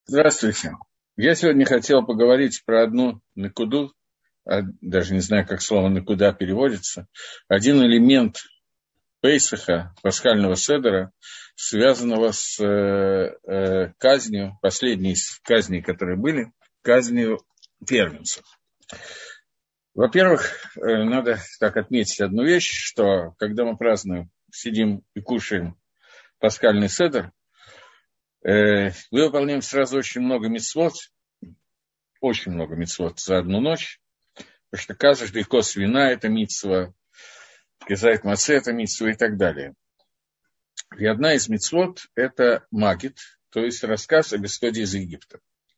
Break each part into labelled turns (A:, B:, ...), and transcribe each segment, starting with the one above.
A: Здравствуйте. Я сегодня хотел поговорить про одну накуду, даже не знаю, как слово накуда переводится, один элемент Пейсаха, пасхального седера, связанного с казнью, последней из казней, которые были, казнью первенцев. Во-первых, надо так отметить одну вещь, что когда мы празднуем, сидим и кушаем пасхальный седер, мы выполняем сразу очень много мицвот за одну ночь, потому что каждый кос вина – это мицва, кизайт маце – это мицва и так далее. И одна из мицвот – это магит, то есть рассказ об исходе из Египта.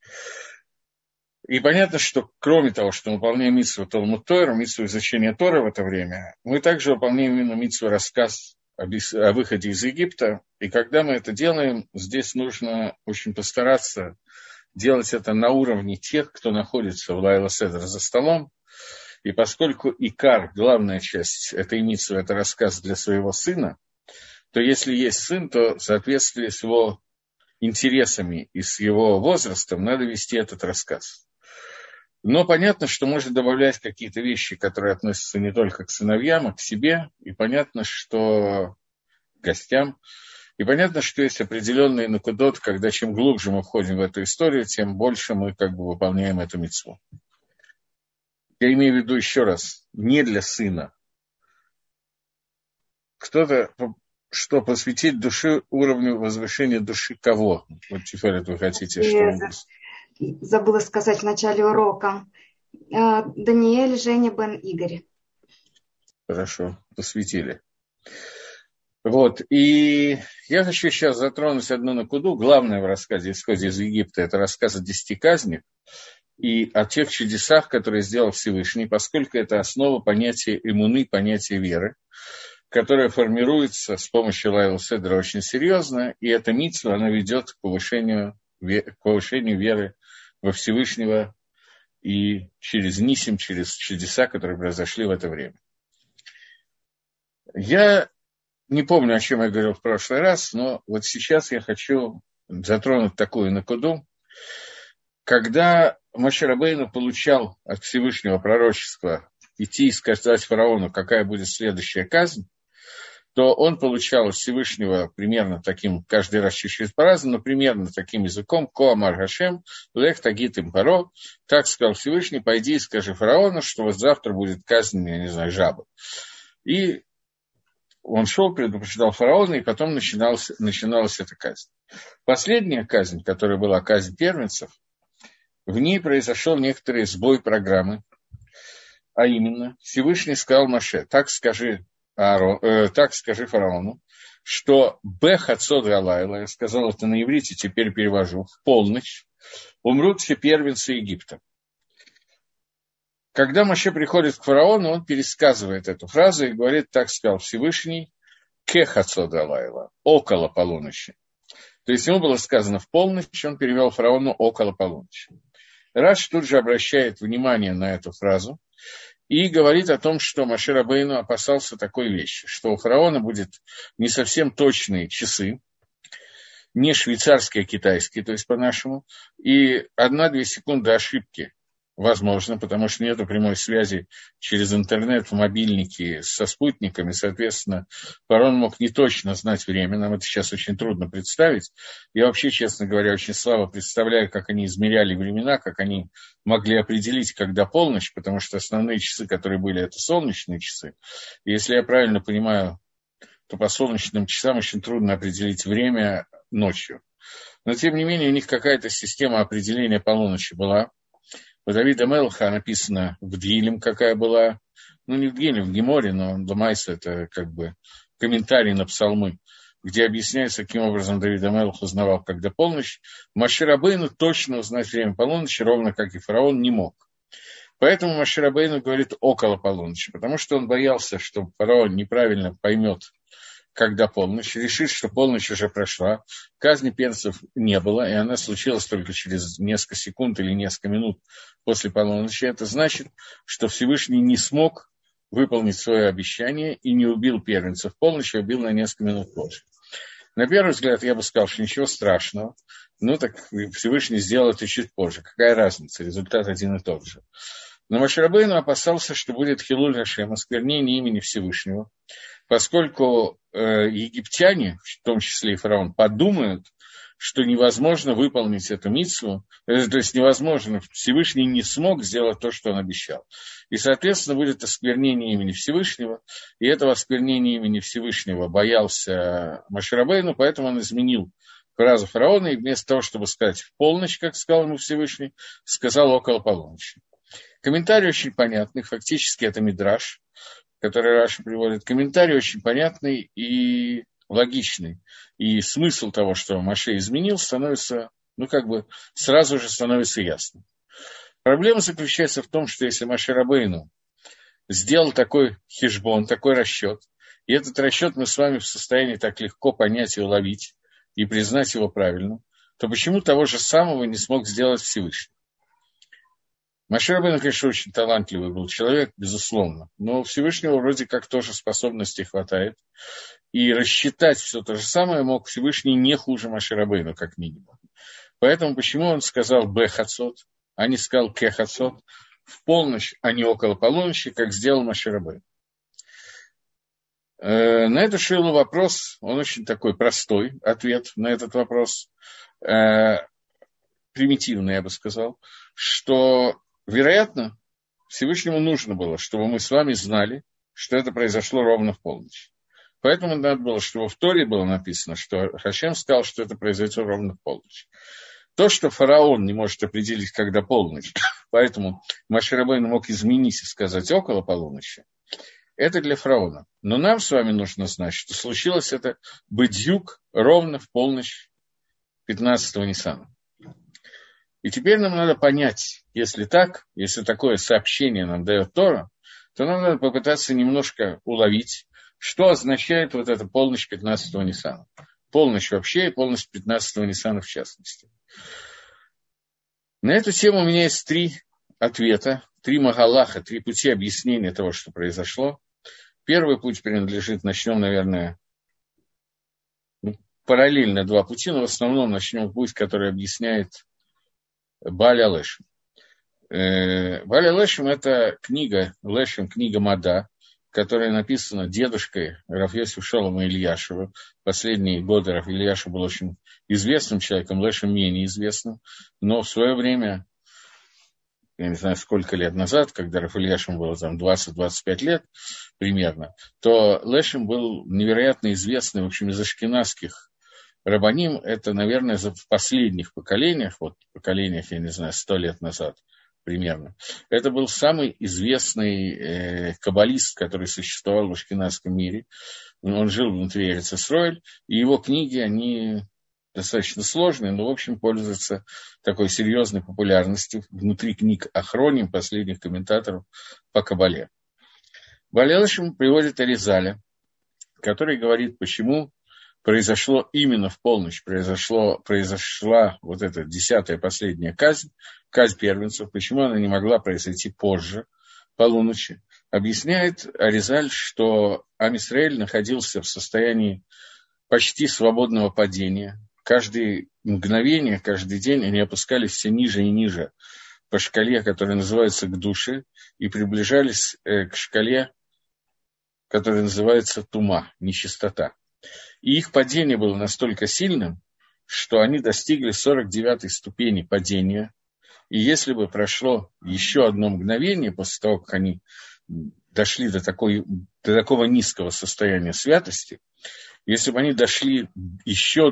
A: И понятно, что кроме того, что мы выполняем мицву Талмуд Тора, мицву изучения Тора в это время, мы также выполняем именно мицву рассказ о выходе из Египта. И когда мы это делаем, здесь нужно очень постараться делать это на уровне тех, кто находится в Лайла Седер за столом. И поскольку икар, главная часть этой мицвы, это рассказ для своего сына, то если есть сын, то в соответствии с его интересами и с его возрастом надо вести этот рассказ. Но понятно, что можно добавлять какие-то вещи, которые относятся не только к сыновьям, а к себе. И понятно, что к гостям. И понятно, что есть определенные накудот, когда чем глубже мы входим в эту историю, тем больше мы выполняем эту мицву. Я имею в виду еще раз, не для сына. Кто-то, что посвятить душе уровню возвышения души кого? Вот теперь это вы хотите, что...
B: Забыла сказать в начале урока. Даниэль Женя бен Игорь.
A: Хорошо, посвятили. Вот, и я хочу сейчас затронуть одну накуду. Главное в рассказе «Исходе из Египта» – это рассказ о 10 казнях и о тех чудесах, которые сделал Всевышний, поскольку это основа понятия иммуны, понятия веры, которая формируется с помощью Лайла Седра очень серьезно, и эта мицва, она ведет к повышению веры во Всевышнего и через нисим, через чудеса, которые произошли в это время. Я не помню, о чем я говорил в прошлый раз, но вот сейчас я хочу затронуть такую накуду. Когда Моше Рабейну получал от Всевышнего пророчества идти и сказать фараону, какая будет следующая казнь, то он получал от Всевышнего примерно таким, каждый раз чуть-чуть по-разному, но примерно таким языком: «Коамар Гашем, лех тагит им паро», так сказал Всевышний: «Пойди и скажи фараону, что вот завтра будет казнь, я не знаю, жабы». И он шел, предупреждал фараона, и потом начиналась эта казнь. Последняя казнь, которая была казнь первенцев, в ней произошел некоторый сбой программы, а именно Всевышний сказал Моше: так скажи фараону, что бехацод галайла, я сказал это на иврите, теперь перевожу, в полночь умрут все первенцы Египта. Когда Моше приходит к фараону, он пересказывает эту фразу и говорит: так сказал Всевышний, кехацод галайла, около полуночи. То есть ему было сказано в полночь, он перевел фараону около полуночи. Раш тут же обращает внимание на эту фразу и говорит о том, что Моше Рабейну опасался такой вещи, что у фараона будет не совсем точные часы, не швейцарские, а китайские, то есть по-нашему, и 1-2 секунды ошибки возможно, потому что нет прямой связи через интернет в мобильнике со спутниками, соответственно, фараон мог не точно знать время, нам это сейчас очень трудно представить. Я вообще, честно говоря, очень слабо представляю, как они измеряли времена, как они могли определить, когда полночь, потому что основные часы, которые были, это солнечные часы. И если я правильно понимаю, то по солнечным часам очень трудно определить время ночью. Но, тем не менее, у них какая-то система определения полуночи была. У Давида Мелаха написано в Дгилем, какая была, не в Дгилем, в Геморе, но Ламайса это комментарий на псалмы, где объясняется, каким образом Давид Мелах узнавал, когда полночь. Моше Рабейну точно узнать время полуночи, ровно как и фараон, не мог. Поэтому Моше Рабейну говорит около полуночи, потому что он боялся, что фараон неправильно поймет, когда полночь, решит, что полночь уже прошла, казни перцев не было, и она случилась только через несколько секунд или несколько минут после полуночи. Это значит, что Всевышний не смог выполнить свое обещание и не убил первенцев полночи, а убил на несколько минут позже. На первый взгляд я бы сказал, что ничего страшного, Ну, так Всевышний сделал это чуть позже. Какая разница? Результат один и тот же. Но Моше Рабейну опасался, что будет хилуль Ашем, осквернение имени Всевышнего, поскольку египтяне, в том числе и фараон, подумают, что невозможно выполнить эту мицву, то есть невозможно, Всевышний не смог сделать то, что он обещал. И, соответственно, будет осквернение имени Всевышнего, и этого осквернения имени Всевышнего боялся Моше Рабейну, поэтому он изменил фразу фараона, и вместо того, чтобы сказать в полночь, как сказал ему Всевышний, сказал около полуночи. Комментарий очень понятный, фактически это мидраш, который Раши приводит. Комментарий очень понятный и логичный. И смысл того, что Моше изменил, становится, сразу же становится ясным. Проблема заключается в том, что если Моше Рабейну сделал такой хешбон, такой расчет, и этот расчет мы с вами в состоянии так легко понять и уловить, и признать его правильным, то почему того же самого не смог сделать Всевышний? Моше Рабейну, конечно, очень талантливый был человек, безусловно, но у Всевышнего вроде как тоже способностей хватает, и рассчитать все то же самое мог Всевышний не хуже Моше Рабейну, как минимум. Поэтому почему он сказал «бе хацот», а не сказал «ке хацот», в полночь, а не около полуночи, как сделал Моше Рабейну? На эту шейлу вопрос, он очень такой простой, ответ на этот вопрос, примитивный, я бы сказал, что, вероятно, Всевышнему нужно было, чтобы мы с вами знали, что это произошло ровно в полночь. Поэтому надо было, чтобы в Торе было написано, что Хашем сказал, что это произойдет ровно в полночь. То, что фараон не может определить, когда полночь, поэтому Моше Рабейну мог изменить и сказать около полуночи, это для фараона. Но нам с вами нужно знать, что случилось это бедюк ровно в полночь 15-го Ниссана. И теперь нам надо понять, если так, если такое сообщение нам дает Тора, то нам надо попытаться немножко уловить, что означает вот эта полночь 15-го Ниссана. Полночь вообще и полночь 15-го Ниссана в частности. На эту тему у меня есть 3 ответа, 3 магалаха, 3 пути объяснения того, что произошло. Первый путь принадлежит, начнем, наверное, параллельно 2 пути, но в основном начнем путь, который объясняет Бааль ха-Лешем. Бааль ха-Лешем – это книга Мада, которая написана дедушкой Рав Йосефа Шолома Ильяшева. Последние годы Рав Ильяшев был очень известным человеком, Лешем менее известным, но в свое время, я не знаю, сколько лет назад, когда Рав Ильяшев было там 20-25 лет примерно, то Лешем был невероятно известный, в общем, из ашкеназских рабаним. Это, наверное, в последних поколениях, я не знаю, 100 лет назад примерно, это был самый известный каббалист, который существовал в ашкеназском мире. Он жил внутри Эрец Исроэль, и его книги, они достаточно сложные, но, в общем, пользуются такой серьезной популярностью внутри книг Ахроним, последних комментаторов по Кабале. Бааль ха-Лешем приводит Аризаля, который говорит, почему произошло именно в полночь, произошла вот эта 10-я последняя казнь первенцев, почему она не могла произойти позже полуночи. Объясняет Аризаль, что Ам Исраэль находился в состоянии почти свободного падения. Каждое мгновение, каждый день они опускались все ниже и ниже по шкале, которая называется Гдуши, и приближались к шкале, которая называется Тума, нечистота. И их падение было настолько сильным, что они достигли 49-й ступени падения. И если бы прошло еще одно мгновение после того, как они дошли до такого низкого состояния святости, если бы они дошли еще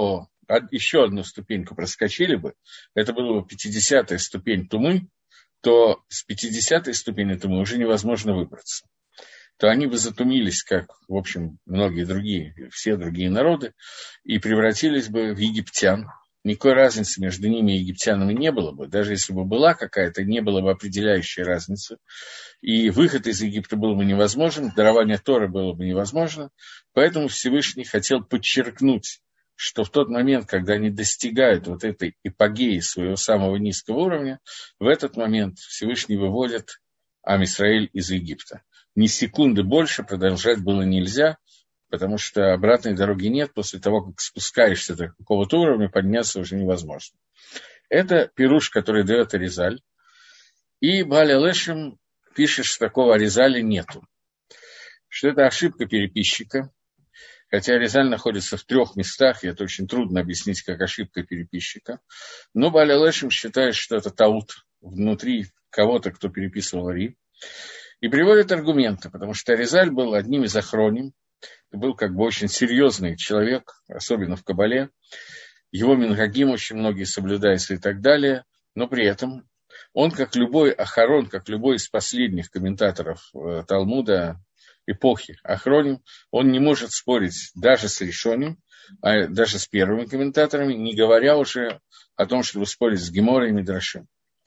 A: одну ступеньку проскочили бы, это была бы 50-я ступень Тумы, то с 50-й ступени Тумы уже невозможно выбраться. То они бы затумились, как, в общем, все другие народы, и превратились бы в египтян. Никакой разницы между ними и египтянами не было бы. Даже если бы была какая-то, не было бы определяющей разницы. И выход из Египта был бы невозможен, дарование Торы было бы невозможно. Поэтому Всевышний хотел подчеркнуть, что в тот момент, когда они достигают вот этой эпогеи своего самого низкого уровня, в этот момент Всевышний выводит Ам Исраэль из Египта. Ни секунды больше продолжать было нельзя, потому что обратной дороги нет, после того, как спускаешься до какого-то уровня, подняться уже невозможно. Это пируш, который дает Аризаль. И Бааль ха-Лешем пишет, что такого Аризаля нету. Что это ошибка переписчика. Хотя Аризаль находится в 3 местах, и это очень трудно объяснить, как ошибка переписчика. Но Бааль ха-Лешем считает, что это таут внутри кого-то, кто переписывал Ари. И приводит аргументы, потому что Аризаль был одним из охроним. Был как бы очень серьезный человек, особенно в Кабале. Его минхагим очень многие соблюдаются и так далее. Но при этом он, как любой ахарон, как любой из последних комментаторов Талмуда эпохи Ахроним, он не может спорить даже с решением, а даже с первыми комментаторами, не говоря уже о том, чтобы спорить с Геморой и Мидрашим.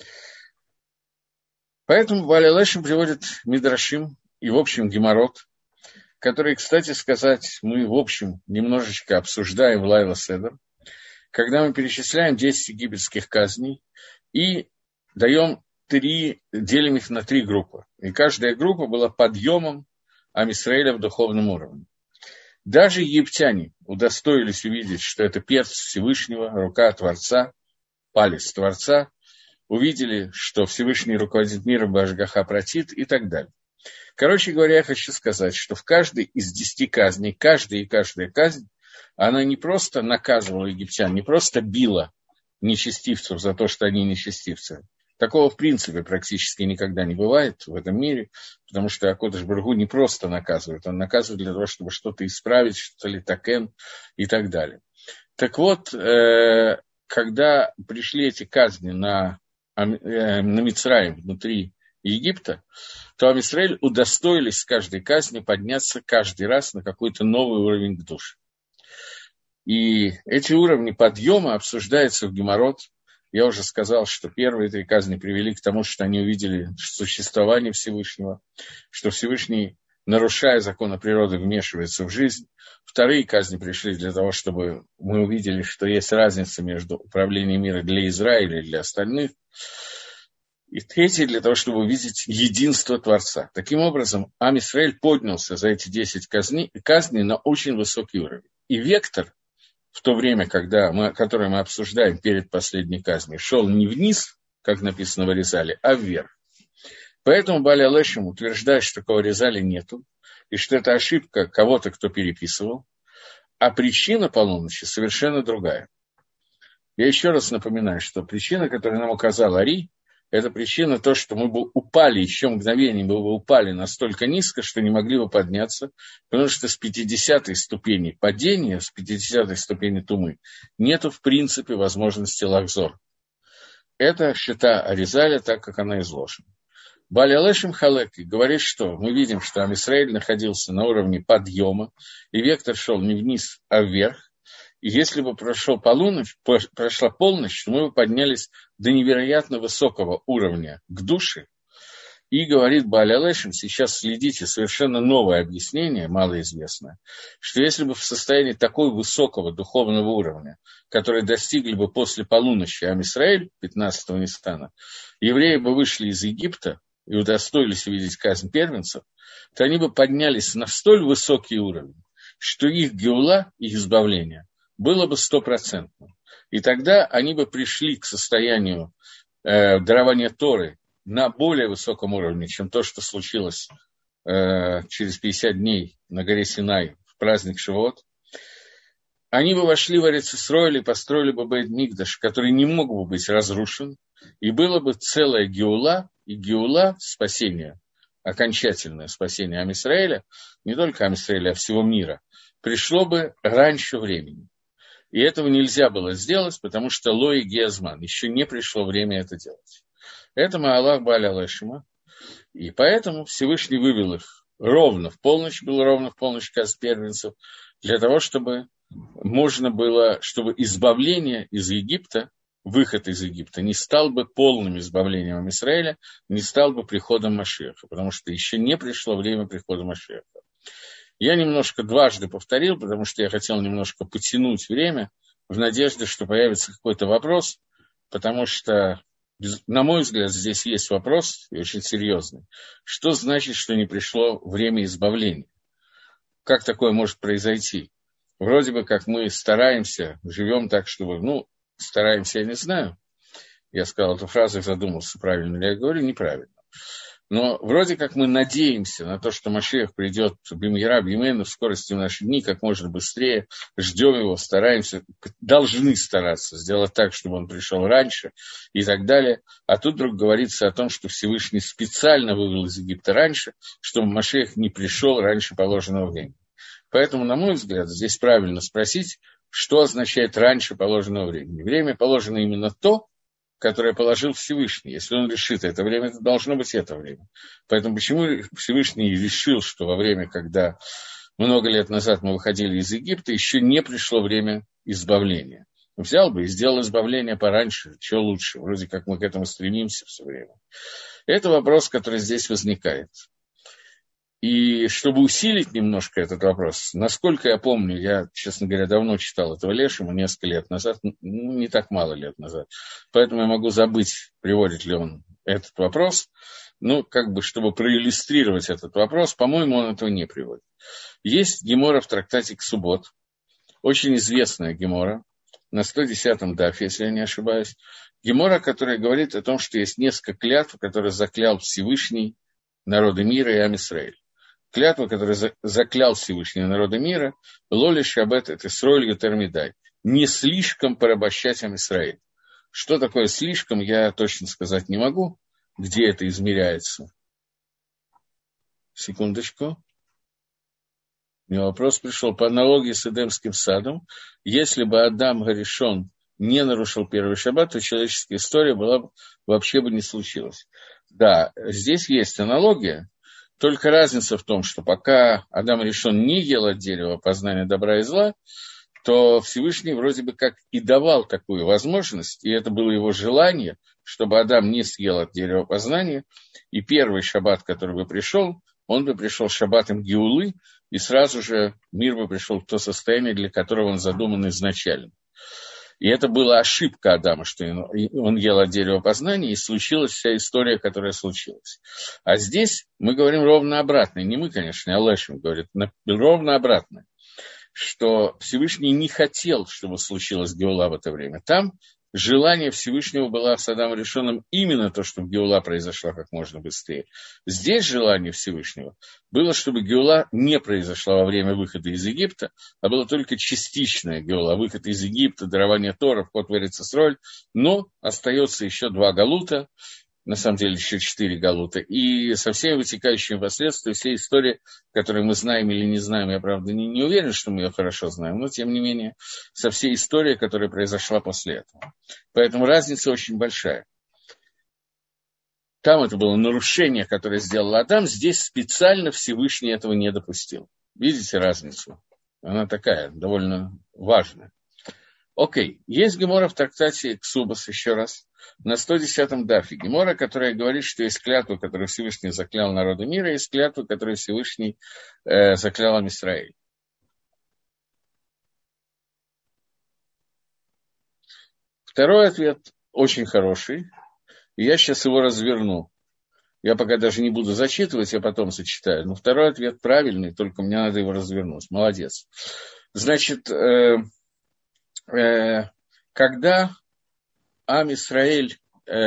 A: Поэтому Бааль ха-Лешем приводит Мидрашим и, в общем, Гемарот, которые, кстати сказать, мы, в общем, немножечко обсуждаем в Лайла Седер, когда мы перечисляем 10 египетских казней и делим их на 3 группы. И каждая группа была подъемом Ам Исраэля в духовном уровне. Даже египтяне удостоились увидеть, что это перст Всевышнего, рука Творца, палец Творца, увидели, что Всевышний руководит миром Башгаха Пратит и так далее. Короче говоря, я хочу сказать, что в каждой из 10 казней, каждая казнь, она не просто наказывала египтян, не просто била нечестивцев за то, что они нечестивцы. Такого, в принципе, практически никогда не бывает в этом мире, потому что Акодыш Барух Ху не просто наказывает, он наказывает для того, чтобы что-то исправить, что-то литакен и так далее. Так вот, когда пришли эти казни на Мицраим внутри Египта, то Ам Исраэль удостоились с каждой казни подняться каждый раз на какой-то новый уровень к душе. И эти уровни подъема обсуждаются в Гемарот. Я уже сказал, что первые 3 казни привели к тому, что они увидели существование Всевышнего, что Всевышний, нарушая законы природы, вмешивается в жизнь. 2 казни пришли для того, чтобы мы увидели, что есть разница между управлением мира для Израиля и для остальных. И 3 для того, чтобы увидеть единство Творца. Таким образом, Ам Исраэль поднялся за эти 10 казней на очень высокий уровень. И вектор в то время, которое мы обсуждаем перед последней казнью, шел не вниз, как написано в Аризале, а вверх. Поэтому Бааль ха-Лешем утверждает, что такого Аризаля нету, и что это ошибка кого-то, кто переписывал, а причина полуночи совершенно другая. Я еще раз напоминаю, что причина, которую нам указал Ари, это причина то, что мы бы упали, еще мгновение мы бы упали настолько низко, что не могли бы подняться, потому что с 50-й ступени падения, с 50-й ступени тумы, нету в принципе возможности лахзор. Это счета Аризаля, так как она изложена. Бааль ха-Лешем Халеки говорит, что мы видим, что Ам Исраэль находился на уровне подъема, и вектор шел не вниз, а вверх. И если бы прошла полночь, то мы бы поднялись до невероятно высокого уровня к душе. И говорит Бааль ха-Лешем, сейчас следите, совершенно новое объяснение, малоизвестное, что если бы в состоянии такого высокого духовного уровня, который достигли бы после полуночи Ам Исраэль, 15-го Ниссана, евреи бы вышли из Египта и удостоились увидеть казнь первенцев, то они бы поднялись на столь высокий уровень, что их геула, их избавление, было бы 100%. И тогда они бы пришли к состоянию дарования Торы на более высоком уровне, чем то, что случилось через 50 дней на горе Синай в праздник Шавуот. Они бы вошли в Эрец Исроэль и построили бы Бейт-Микдаш, который не мог бы быть разрушен, и было бы целая геула, и геула спасение, окончательное спасение Ам Исраэля, не только Ам Исраэля, а всего мира, пришло бы раньше времени. И этого нельзя было сделать, потому что Лои Геазман, еще не пришло время это делать. Это Маалах Бааля ха-Лешема. И поэтому Всевышний вывел их ровно в полночь, было ровно в полночь казнь первенцев, для того, чтобы можно было, чтобы избавление из Египта, выход из Египта, не стал бы полным избавлением Израиля, не стал бы приходом Машиаха, потому что еще не пришло время прихода Машиаха. Я немножко дважды повторил, потому что я хотел немножко потянуть время в надежде, что появится какой-то вопрос, потому что, на мой взгляд, здесь есть вопрос, и очень серьезный. Что значит, что не пришло время избавления? как такое может произойти? Вроде бы как мы стараемся, живем так, чтобы, стараемся, я не знаю. Я сказал эту фразу и задумался, правильно ли я говорю, неправильно. Но вроде как мы надеемся на то, что Машиах придет бимьяра, бимейну в скорости в наши дни как можно быстрее, ждем его, стараемся, должны стараться сделать так, чтобы он пришел раньше и так далее. А тут вдруг говорится о том, что Всевышний специально вывел из Египта раньше, чтобы Машиах не пришел раньше положенного времени. Поэтому, на мой взгляд, здесь правильно спросить, что означает раньше положенного времени. Время положено именно то, которое положил Всевышний. Если он решит это время, это должно быть это время. Поэтому почему Всевышний решил, что во время, когда много лет назад мы выходили из Египта, еще не пришло время избавления? Взял бы и сделал избавление пораньше, что лучше? Вроде как мы к этому стремимся все время. Это вопрос, который здесь возникает. И чтобы усилить немножко этот вопрос, насколько я помню, я, честно говоря, давно читал этого Лешема, несколько лет назад, не так мало лет назад, поэтому я могу забыть, приводит ли он этот вопрос, чтобы проиллюстрировать этот вопрос, по-моему, он этого не приводит. Есть гемора в трактате Ксубот, очень известная гемора, на 110-м дафе, если я не ошибаюсь, гемора, которая говорит о том, что есть несколько клятв, которые заклял Всевышний народы мира и Ам-Исраэль. Клятва, которая заклял Всевышний народы мира, лоли шабет это Исроэль ютермидай, не слишком порабощать Ам-Исраэль. Что такое слишком, я точно сказать не могу, где это измеряется. Секундочку. У меня вопрос пришел по аналогии с Эдемским садом. Если бы Адам Гаришон не нарушил первый шаббат, то человеческая история вообще бы не случилась. Да, здесь есть аналогия. Только разница в том, что пока Адам Ришон не ел от дерева познания добра и зла, то Всевышний вроде бы как и давал такую возможность, и это было его желание, чтобы Адам не съел от дерева познания, и первый шаббат, который бы пришел, он бы пришел шаббатом Геулы, и сразу же мир бы пришел в то состояние, для которого он задуман изначально. И это была ошибка Адама, что он ел от дерева познания, и случилась вся история, которая случилась. А здесь мы говорим ровно обратно. Не мы, конечно, а Лешем говорит ровно обратно, что Всевышний не хотел, чтобы случилась Геула в это время. Там желание Всевышнего было с Адамом Ришоном именно то, чтобы Геула произошла как можно быстрее. Здесь желание Всевышнего было, чтобы Геула не произошла во время выхода из Египта, а была только частичная Геула, выход из Египта, дарование Тора, вход в Эрец Исроэль, но остается еще 2 галута, на самом деле еще 4 галута, и со всеми вытекающими последствиями, всей истории, которую мы знаем или не знаем, я, правда, не уверен, что мы ее хорошо знаем, но, тем не менее, со всей историей, которая произошла после этого. Поэтому разница очень большая. Там это было нарушение, которое сделал Адам, здесь специально Всевышний этого не допустил. Видите разницу? Она такая, довольно важная. Окей, есть гемора в трактате Ксубас, еще раз, на 110-м дафе. Гемора, которая говорит, что есть клятва, которую Всевышний заклял народу мира, и есть клятва, которую Всевышний заклял Ам-Исраэль. Второй ответ очень хороший, и я сейчас его разверну. Я пока даже не буду зачитывать, я потом зачитаю. Но второй ответ правильный, только мне надо его развернуть. Молодец. Значит, когда Ам-Исраэль,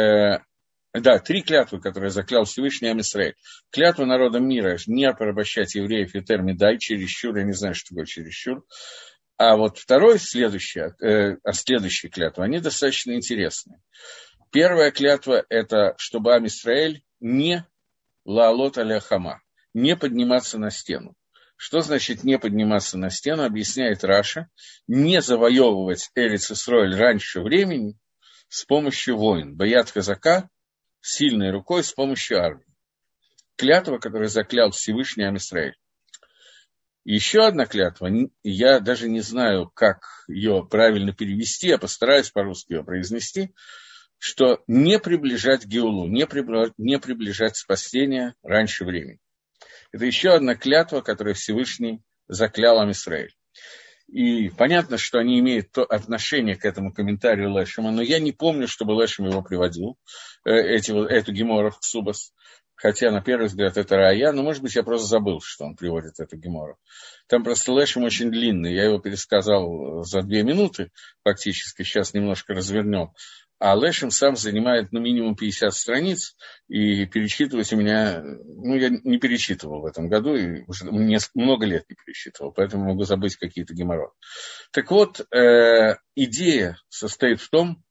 A: 3 клятвы, которые заклял Всевышний Ам-Исраэль. Клятва народа мира не порабощать евреев и термидай, чересчур, я не знаю, что такое чересчур. А вот следующая клятва, они достаточно интересные. Первая клятва – это чтобы Ам-Исраэль не лаалот аля хама, не подниматься на стену. Что значит не подниматься на стену, объясняет Раша, не завоевывать Эрец Исроэль раньше времени с помощью войн. Баят казака, сильной рукой, с помощью армии. Клятва, которую заклял Всевышний Ам-Исраэль. Еще одна клятва, я даже не знаю, как ее правильно перевести, я постараюсь по-русски ее произнести, что не приближать Геулу, не приближать спасение раньше времени. Это еще одна клятва, которую Всевышний заклял Ам-Исраэль. И понятно, что они имеют отношение к этому комментарию Лешема, но я не помню, чтобы Лешем его приводил, эту гемору в Ксубас. хотя на первый взгляд это рая, но, может быть, я просто забыл, что он приводит эту гемору. Там просто лешем очень длинный, я его пересказал за 2 минуты, фактически, сейчас немножко развернем. А лешем сам занимает, минимум 50 страниц, и перечитывать у меня, я не перечитывал в этом году, и уже много лет не перечитывал, поэтому могу забыть какие-то геморрои. Так вот, идея состоит в том,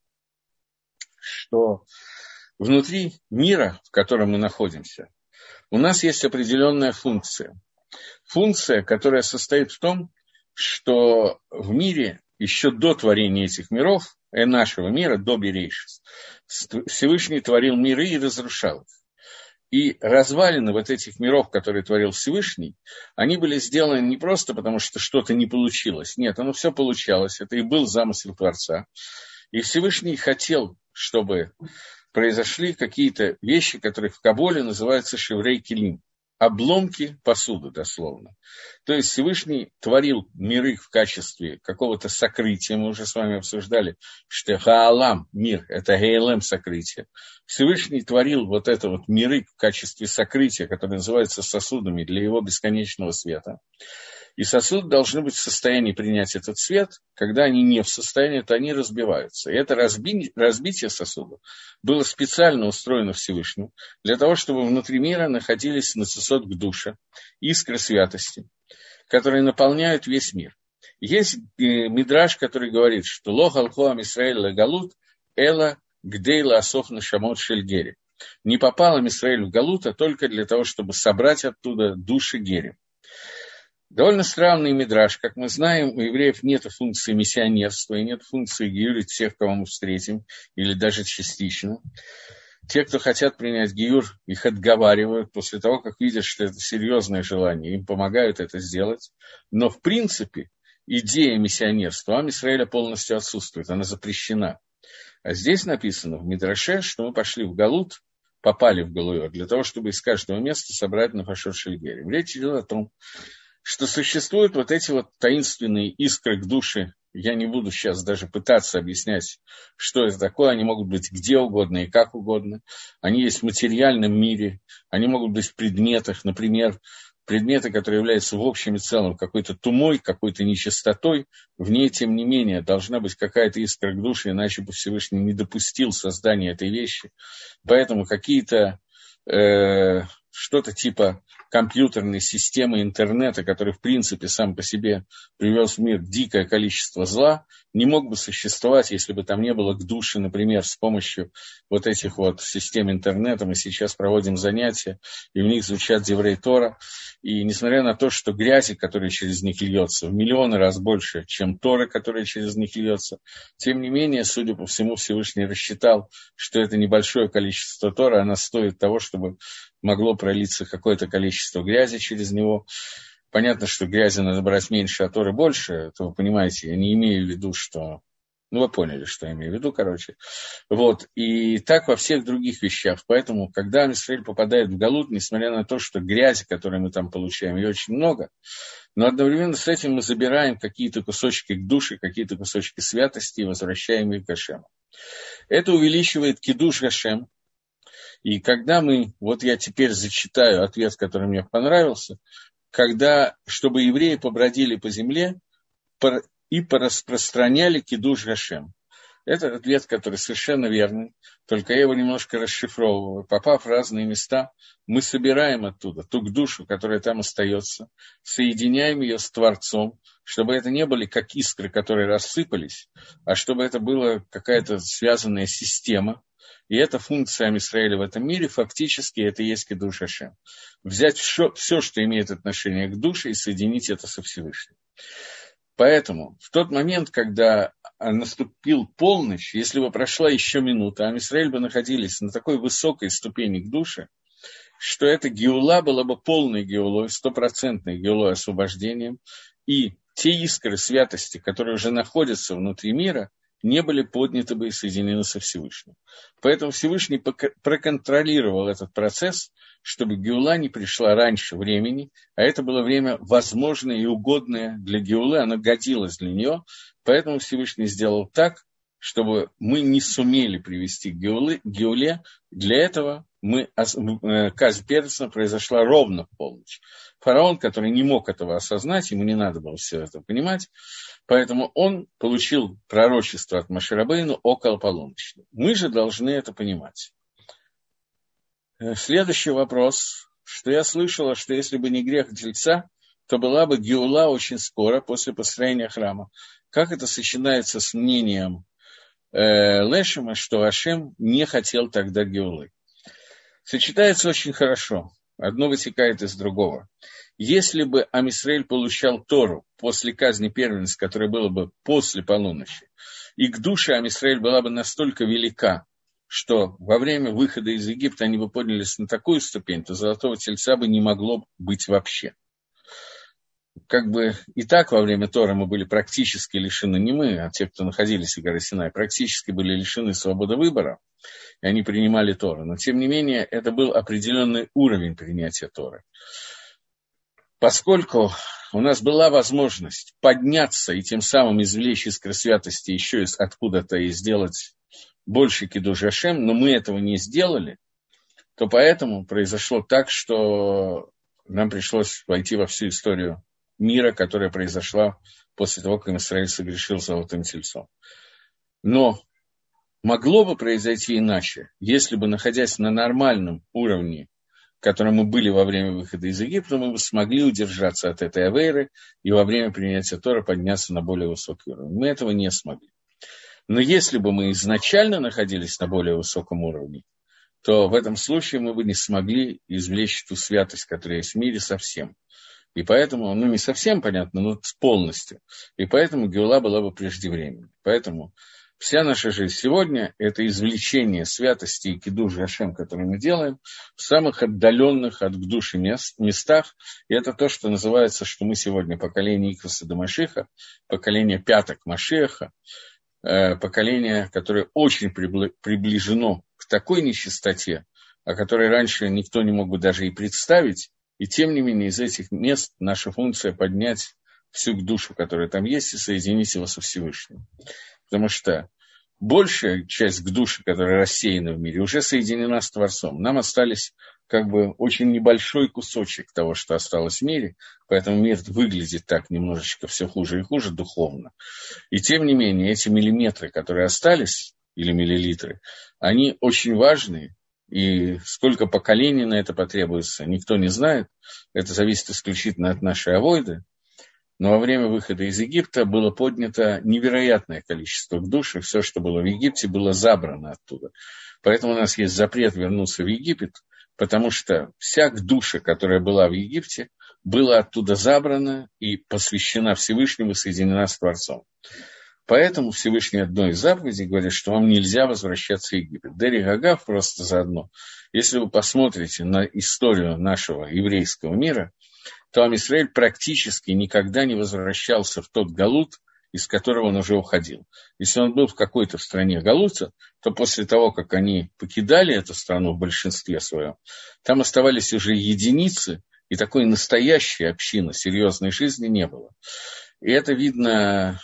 A: что внутри мира, в котором мы находимся, у нас есть определенная функция. Функция, которая состоит в том, что в мире еще до творения этих миров, нашего мира, до Берейшис, Всевышний творил миры и разрушал их. И развалины вот этих миров, которые творил Всевышний, они были сделаны не просто потому, что что-то не получилось. Нет, оно все получалось. Это и был замысел Творца. И Всевышний хотел, чтобы произошли какие-то вещи, которые в Каболе называются шеврей килим. Обломки посуды, дословно. То есть Всевышний творил миры в качестве какого-то сокрытия. Мы уже с вами обсуждали, что Хаалам, мир, это Гейлем сокрытие. Всевышний творил вот это вот миры в качестве сокрытия, которые называются сосудами для его бесконечного света. И сосуды должны быть в состоянии принять этот свет. Когда они не в состоянии, то они разбиваются. И это разбитие сосудов было специально устроено Всевышним для того, чтобы внутри мира находились нацисот к душе, искры святости, которые наполняют весь мир. Есть мидраш, который говорит, что «Ло халхоам Исраэль лагалут эла гдейла асоф нашамот шельгери». Не попал Исраэль в галут, а только для того, чтобы собрать оттуда души гери. Довольно странный мидраш. Как мы знаем, у евреев нет функции миссионерства и нет функции гиюрить всех, кого мы встретим, или даже частично. Те, кто хотят принять гиюр, их отговаривают после того, как видят, что это серьезное желание, им помогают это сделать. Но в принципе идея миссионерства Ам Исраэля полностью отсутствует, она запрещена. А здесь написано в мидраше, что мы пошли в галут, попали в галуйот, для того, чтобы из каждого места собрать нафашот шельгери. Речь идет о том, что существуют вот эти вот таинственные искры к душе. Я не буду сейчас даже пытаться объяснять, что это такое. Они могут быть где угодно и как угодно. Они есть в материальном мире. Они могут быть в предметах. Например, предметы, которые являются в общем и целом какой-то тумой, какой-то нечистотой. В ней, тем не менее, должна быть какая-то искра к душе, иначе бы Всевышний не допустил создания этой вещи. Поэтому какие-то что-то типа компьютерной системы интернета, который, в принципе, сам по себе привез в мир дикое количество зла, не мог бы существовать, если бы там не было к душе, например, с помощью вот этих вот систем интернета. Мы сейчас проводим занятия, и в них звучат Деврей Тора. И несмотря на то, что грязи, которая через них льется, в миллионы раз больше, чем Тора, которая через них льется, тем не менее, судя по всему, Всевышний рассчитал, что это небольшое количество Тора, она стоит того, чтобы могло пролиться какое-то количество грязи через него. Понятно, что грязи надо брать меньше, а Торы больше. Это вы понимаете, я не имею в виду, что... вы поняли, что я имею в виду, Вот. И так во всех других вещах. Поэтому, когда Ам Исраэль попадает в галут, несмотря на то, что грязи, которую мы там получаем, ее очень много, но одновременно с этим мы забираем какие-то кусочки к душе, какие-то кусочки святости и возвращаем их к Гашему. Это увеличивает кидуш Гашем. И когда мы, вот я теперь зачитаю ответ, который мне понравился, когда, чтобы евреи побродили по земле и пораспространяли кидуш Гашем. Это ответ, который совершенно верный, только я его немножко расшифровываю. Попав в разные места, мы собираем оттуда ту душу, которая там остается, соединяем ее с Творцом, чтобы это не были как искры, которые рассыпались, а чтобы это была какая-то связанная система. И эта функция Ам Исраэля в этом мире, фактически, это и есть кидуш Гашем. Взять все, что имеет отношение к душе, и соединить это со Всевышним. Поэтому в тот момент, когда наступил полночь, если бы прошла еще минута, Ам Исраэль бы находились на такой высокой ступени к душе, что эта геула была бы полной геулой, стопроцентной геулой освобождением, и те искры святости, которые уже находятся внутри мира, не были подняты бы и соединены со Всевышним. Поэтому Всевышний проконтролировал этот процесс, чтобы геула не пришла раньше времени, а это было время возможное и угодное для геулы, оно годилось для нее, поэтому Всевышний сделал так, чтобы мы не сумели привести к Геуле, для этого казнь Переса произошла ровно в полночь. Фараон, который не мог этого осознать, ему не надо было все это понимать, поэтому он получил пророчество от Моше Рабейну около полуночи. Мы же должны это понимать. Следующий вопрос, что я слышала, что если бы не грех тельца, то была бы Геула очень скоро после построения храма. Как это сочетается с мнением Лешема, что Ашем не хотел тогда Геулы? Сочетается очень хорошо. Одно вытекает из другого. Если бы Ам Исраэль получал Тору после казни первенца, которая была бы после полуночи, и к душе Ам Исраэль была бы настолько велика, что во время выхода из Египта они бы поднялись на такую ступень, то золотого тельца бы не могло быть вообще. Как бы и так во время Торы мы были практически лишены, не мы, а те, кто находились в горе Синай, практически были лишены свободы выбора, и они принимали Тору. Но, тем не менее, это был определенный уровень принятия Торы. Поскольку у нас была возможность подняться и тем самым извлечь искры святости еще откуда-то и сделать больше кидуш Ашем, но мы этого не сделали, то поэтому произошло так, что нам пришлось войти во всю историю мира, которая произошла после того, как Израиль согрешил золотым тельцом. Но могло бы произойти иначе, если бы, находясь на нормальном уровне, в котором мы были во время выхода из Египта, мы бы смогли удержаться от этой авейры и во время принятия Тора подняться на более высокий уровень. Мы этого не смогли. Но если бы мы изначально находились на более высоком уровне, то в этом случае мы бы не смогли извлечь ту святость, которая есть в мире, совсем. И поэтому, не совсем понятно, но полностью. И поэтому Геула была бы преждевременной. Поэтому вся наша жизнь сегодня – это извлечение святости и кидуш Ашем, который мы делаем, в самых отдаленных от души местах. И это то, что называется, что мы сегодня поколение Икваса до Машиха, поколение пяток Машиаха, поколение, которое очень приближено к такой нечистоте, о которой раньше никто не мог бы даже и представить. И тем не менее из этих мест наша функция поднять всю душу, которая там есть, и соединить его со Всевышним. Потому что большая часть души, которая рассеяна в мире, уже соединена с Творцом. Нам остались как бы очень небольшой кусочек того, что осталось в мире, поэтому мир выглядит так немножечко все хуже и хуже духовно. И тем не менее эти миллиметры, которые остались, или миллилитры, они очень важны. И сколько поколений на это потребуется, никто не знает. Это зависит исключительно от нашей авойды. Но во время выхода из Египта было поднято невероятное количество душ, и все, что было в Египте, было забрано оттуда. Поэтому у нас есть запрет вернуться в Египет, потому что вся душа, которая была в Египте, была оттуда забрана и посвящена Всевышнему, соединена с Творцом. Поэтому Всевышний одной из заповедей говорит, что вам нельзя возвращаться в Египет. Дерих Агав просто заодно. Если вы посмотрите на историю нашего еврейского мира, то Ам Исраэль практически никогда не возвращался в тот галут, из которого он уже уходил. Если он был в какой-то стране галута, то после того, как они покидали эту страну в большинстве своем, там оставались уже единицы, и такой настоящей общины, серьезной жизни не было. И это видно,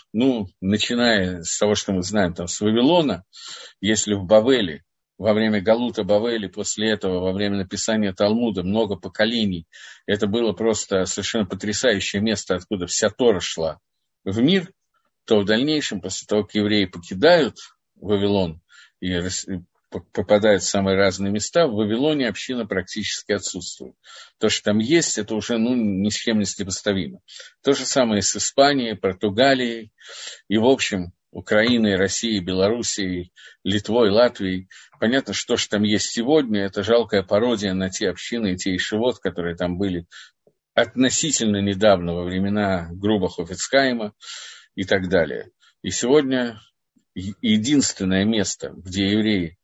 A: начиная с того, что мы знаем там с Вавилона, если в Бавеле, во время Галута Бавели, после этого, во время написания Талмуда, много поколений, это было просто совершенно потрясающее место, откуда вся Тора шла в мир, то в дальнейшем, после того, как евреи покидают Вавилон и попадают в самые разные места, в Вавилоне община практически отсутствует. То, что там есть, это уже ни с чем не сопоставимо. То же самое с Испанией, Португалией и, в общем, Украиной, Россией, Белоруссией, Литвой, Латвией. Понятно, что же там есть сегодня, это жалкая пародия на те общины и те ишивот, которые там были относительно недавно, во времена Груба Хофицхайма и так далее. И сегодня единственное место, где евреи,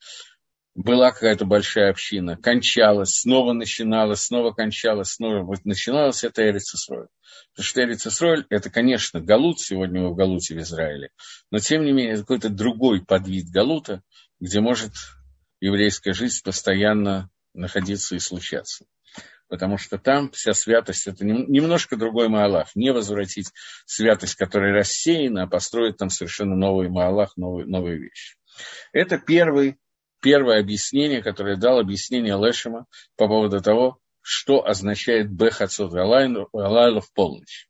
A: была какая-то большая община, кончалась, снова начиналась, снова кончалась, снова начиналась, это Эрец Исроэль. Потому что Эрец Исроэль, это, конечно, галут, сегодня мы в галуте в Израиле, но, тем не менее, это какой-то другой подвид галута, где может еврейская жизнь постоянно находиться и случаться. потому что там вся святость – это немножко другой маалах. Не возвратить святость, которая рассеяна, а построить там совершенно новый маалах, новые вещи. Это первое объяснение, которое дал объяснение Лешема по поводу того, что означает Бехацот Галайла в полночь.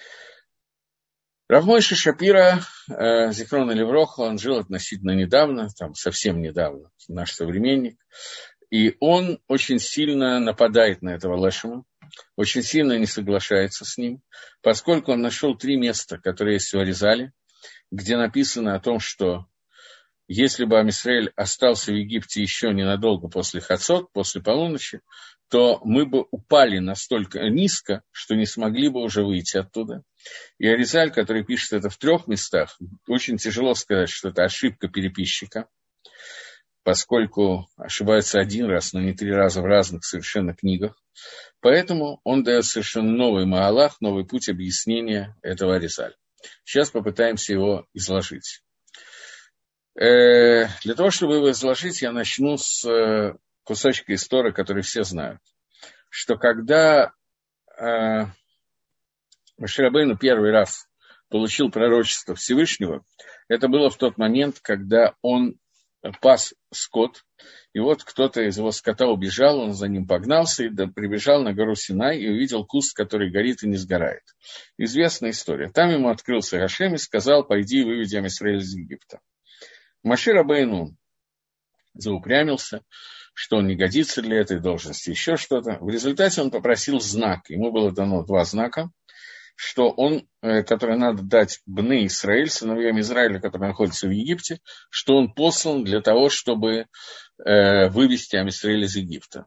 A: Рав Мойше Шапира, Зихрон Левроха, он жил относительно недавно, там совсем недавно, наш современник, и он очень сильно нападает на этого Лешема, очень сильно не соглашается с ним, поскольку он нашел 3 места, которые есть в Аризале, где написано о том, что если бы Ам Исраэль остался в Египте еще ненадолго после Хацот, после полуночи, то мы бы упали настолько низко, что не смогли бы уже выйти оттуда. И Аризаль, который пишет это в 3 местах, очень тяжело сказать, что это ошибка переписчика, поскольку ошибается 1 раз, но не 3 раза в разных совершенно книгах. Поэтому он дает совершенно новый маалах, новый путь объяснения этого Аризаль. Сейчас попытаемся его изложить. Для того, чтобы его изложить, я начну с кусочка истории, который все знают. Что когда Моше Рабейну первый раз получил пророчество Всевышнего, это было в тот момент, когда он пас скот, и вот кто-то из его скота убежал, он за ним погнался и прибежал на гору Синай и увидел куст, который горит и не сгорает. Известная история. Там ему открылся Гашем и сказал: «Пойди и выведи Ам Исраэль из Египта». Моше Рабейну заупрямился, что он не годится для этой должности, еще что-то. В результате он попросил знак. Ему было дано 2 знака, что он, который надо дать Бне Исраэль, сыновьям Израиля, которые находятся в Египте, что он послан для того, чтобы вывести Ам Исраэль из Египта.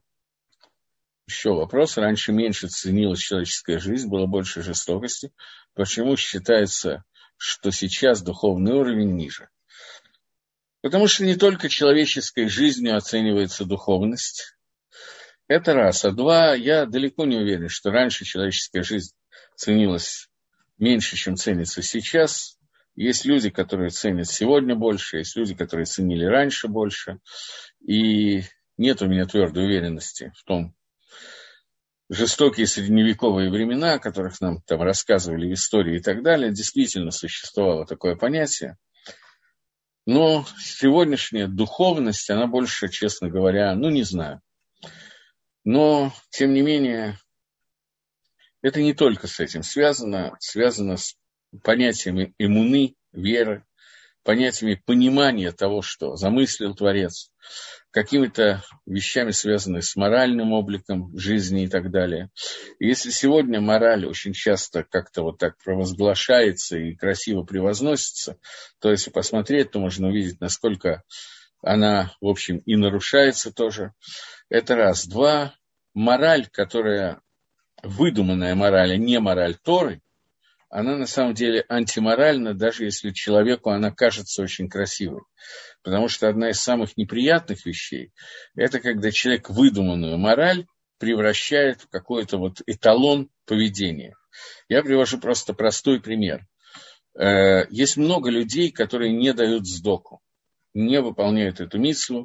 A: Еще вопрос. Раньше меньше ценилась человеческая жизнь, было больше жестокости. Почему считается, что сейчас духовный уровень ниже? Потому что не только человеческой жизнью оценивается духовность. Это раз. А 2, я далеко не уверен, что раньше человеческая жизнь ценилась меньше, чем ценится сейчас. Есть люди, которые ценят сегодня больше, есть люди, которые ценили раньше больше. И нет у меня твердой уверенности в том, жестокие средневековые времена, о которых нам там рассказывали в истории и так далее, действительно существовало такое понятие. Но сегодняшняя духовность, она больше, честно говоря, не знаю. Но, тем не менее, это не только с этим связано с понятиями эмуны, веры, понятиями понимания того, что замыслил Творец, какими-то вещами, связанными с моральным обликом жизни и так далее. И если сегодня мораль очень часто как-то вот так провозглашается и красиво превозносится, то если посмотреть, то можно увидеть, насколько она, в общем, и нарушается тоже. Это раз. 2, мораль, которая выдуманная мораль, а не мораль Торы, она на самом деле антиморальна, даже если человеку она кажется очень красивой. Потому что одна из самых неприятных вещей – это когда человек выдуманную мораль превращает в какой-то вот эталон поведения. Я привожу просто простой пример. Есть много людей, которые не дают сдоку, не выполняют эту мицву,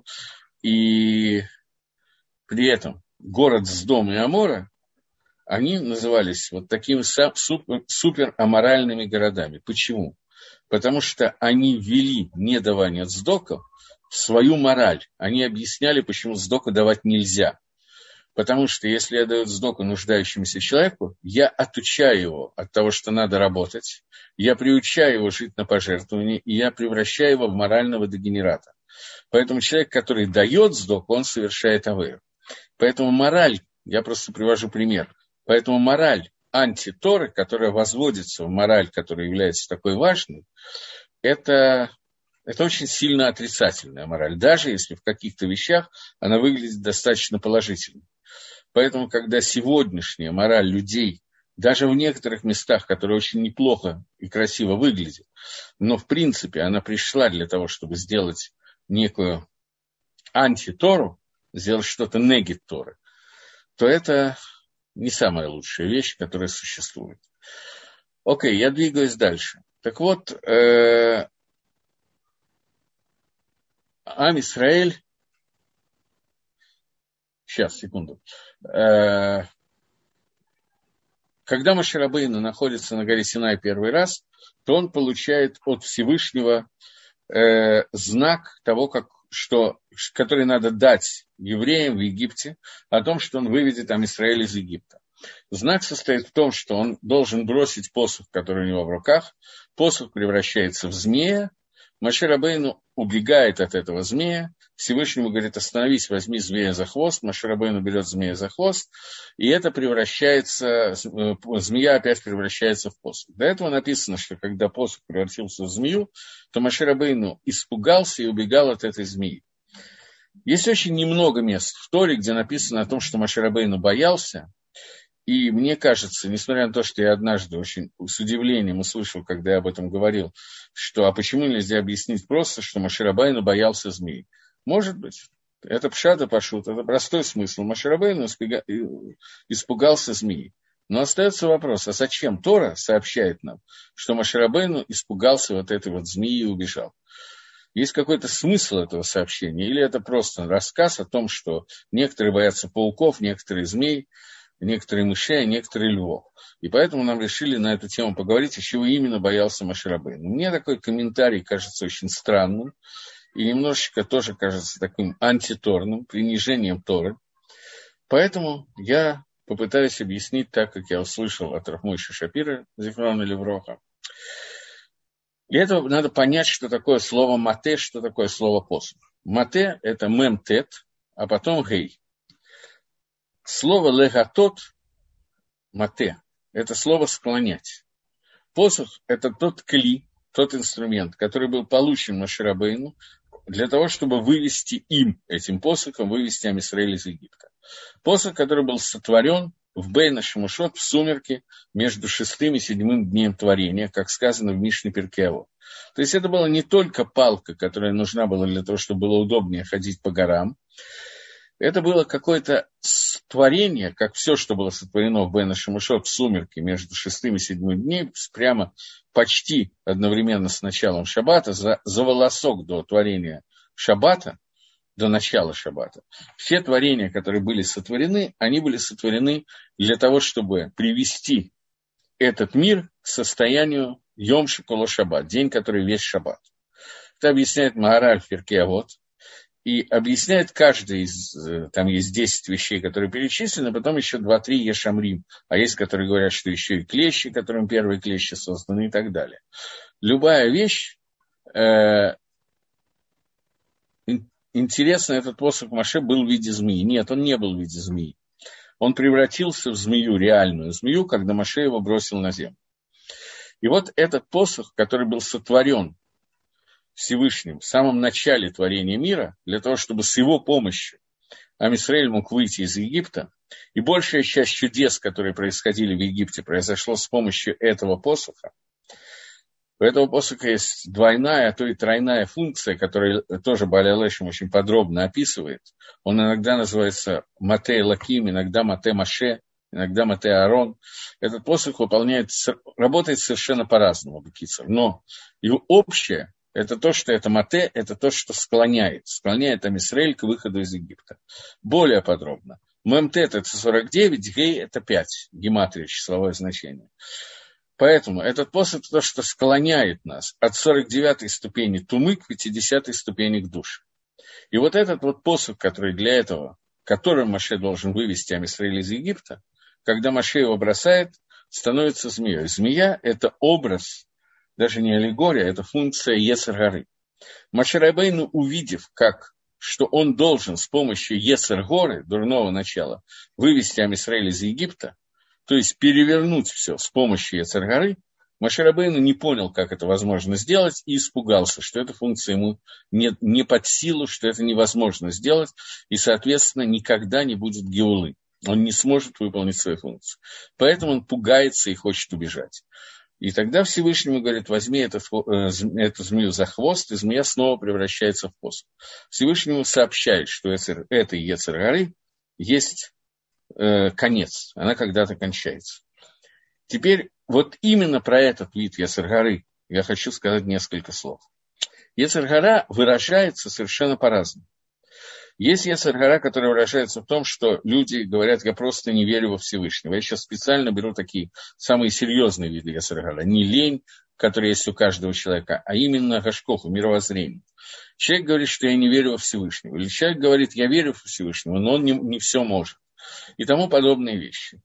A: и при этом город Сдом и Амора, они назывались вот такими супераморальными городами. Почему? Потому что они ввели недавание сдоков в свою мораль. Они объясняли, почему сдоку давать нельзя. Потому что если я даю сдоку нуждающемуся человеку, я отучаю его от того, что надо работать, я приучаю его жить на пожертвовании, и я превращаю его в морального дегенерата. Поэтому человек, который дает сдоку, он совершает авейру. Поэтому мораль, я просто привожу пример, поэтому мораль антиторы, которая возводится в мораль, которая является такой важной, это очень сильно отрицательная мораль, даже если в каких-то вещах она выглядит достаточно положительно. Поэтому, когда сегодняшняя мораль людей, даже в некоторых местах, которые очень неплохо и красиво выглядят, но в принципе она пришла для того, чтобы сделать некую антитору, сделать что-то негит Торы, то это не самая лучшая вещь, которая существует. Окей, я двигаюсь дальше. Так вот, Ам Исраэль, сейчас, секунду, когда Моше Рабейну находится на горе Синай первый раз, то он получает от Всевышнего знак того, который надо дать евреям в Египте, о том, что он выведет Ам-Исраэль из Египта. Знак состоит в том, что он должен бросить посох, который у него в руках. Посох превращается в змея. Моше Рабейну убегает от этого змея. Всевышнему говорит: остановись, возьми змея за хвост. Моше Рабейну берет змея за хвост. И это превращается, змея опять превращается в посох. До этого написано, что когда посох превратился в змею, то Моше Рабейну испугался и убегал от этой змеи. Есть очень немного мест в Торе, где написано о том, что Моше Рабейну боялся. И мне кажется, несмотря на то, что я однажды очень с удивлением услышал, когда я об этом говорил, что почему нельзя объяснить просто, что Моше Рабейну боялся змей? Может быть, это пшат и пашут, это простой смысл. Моше Рабейну испугался змеи. Но остается вопрос, а зачем Тора сообщает нам, что Моше Рабейну испугался вот этой вот змеи и убежал? Есть какой-то смысл этого сообщения? Или это просто рассказ о том, что некоторые боятся пауков, некоторые змей, некоторые мышей, а некоторые львов. И поэтому нам решили на эту тему поговорить, из чего именно боялся Моше Рабейну. Мне такой комментарий кажется очень странным и немножечко тоже кажется таким антиторным, принижением Торы. Поэтому я попытаюсь объяснить так, как я услышал от Рав Мойше Шапира, зихрона левроха. Для этого надо понять, что такое слово «мате», что такое слово «посох». «Мате» – это мем-тет, а потом «гей». Слово «легатот», «мате» – это слово «склонять». Посох – это тот кли, тот инструмент, который был получен Моше Рабейну для того, чтобы вывести этим посохом, вывести Ам-Исраэль из Египта. Посох, который был сотворен в Бейна Шамушот, в сумерки, между 6-м и 7-м днем творения, как сказано в Мишне Перкей Авот. То есть это была не только палка, которая нужна была для того, чтобы было удобнее ходить по горам. Это было какое-то творение, как все, что было сотворено в Бейна Шамушот в сумерки между 6-м и 7-м днем, прямо почти одновременно с началом Шаббата, за волосок до творения Шаббата, до начала Шаббата. Все творения, которые были сотворены, они были сотворены для того, чтобы привести этот мир к состоянию Йом Шиколо Шаббат, день, который весь Шаббат. Это объясняет Маораль в Перкей Авот. И объясняет каждый из, там есть 10 вещей, которые перечислены, потом еще 2-3 ешамрим, а есть, которые говорят, что еще и клещи, которым первые клещи созданы и так далее. Любая вещь, интересно, этот посох Моше был в виде змеи. Нет, он не был в виде змеи. Он превратился в змею, реальную змею, когда Моше его бросил на землю. И вот этот посох, который был сотворен Всевышним в самом начале творения мира, для того, чтобы с его помощью Ам-Исраэль мог выйти из Египта, и большая часть чудес, которые происходили в Египте, произошло с помощью этого посоха. У этого посоха есть двойная, а то и тройная функция, которую тоже Бааль ха-Лешем очень подробно описывает. Он иногда называется Мате Элоким, иногда Мате Маше, иногда Мате Аарон. Этот посох работает совершенно по-разному, бекицер. Но его общее – это то, что это Мате, это то, что склоняет Ам-Исраэль к выходу из Египта. Более подробно. Мемтет – это 49, Гей – это 5, гематрия, числовое значение. Поэтому этот посох – то, что склоняет нас от 49-й ступени тумы к 50-й ступени к душе. И вот этот вот посох, который для этого, которым Моше должен вывести Ам-Исраэль из Египта, когда Моше его бросает, становится змеей. Змея – это образ, даже не аллегория, это функция Йецер-горы. Моше Рабейну, увидев, что он должен с помощью Йецер-горы, дурного начала, вывести Ам-Исраэль из Египта, то есть перевернуть все с помощью Йецер-горы, Моше Рабейну не понял, как это возможно сделать, и испугался, что эта функция ему не под силу, что это невозможно сделать, и, соответственно, никогда не будет геулы. Он не сможет выполнить свою функцию. Поэтому он пугается и хочет убежать. И тогда Всевышнему говорит: возьми эту змею за хвост, и змея снова превращается в посох. Всевышнему сообщает, что этой Йецер-горы есть конец, она когда-то кончается. Теперь вот именно про этот вид Йецер-горы я хочу сказать несколько слов. Йецер-гора выражается совершенно по-разному. Есть Йецер гара, который выражается в том, что люди говорят, я просто не верю во Всевышнего. Я сейчас специально беру такие самые серьезные виды Йецер гара. Не лень, которая есть у каждого человека, а именно гашкоху, мировоззрение. Человек говорит, что я не верю во Всевышнего. Или человек говорит, я верю во Всевышнего, но он не все может. И тому подобные вещи.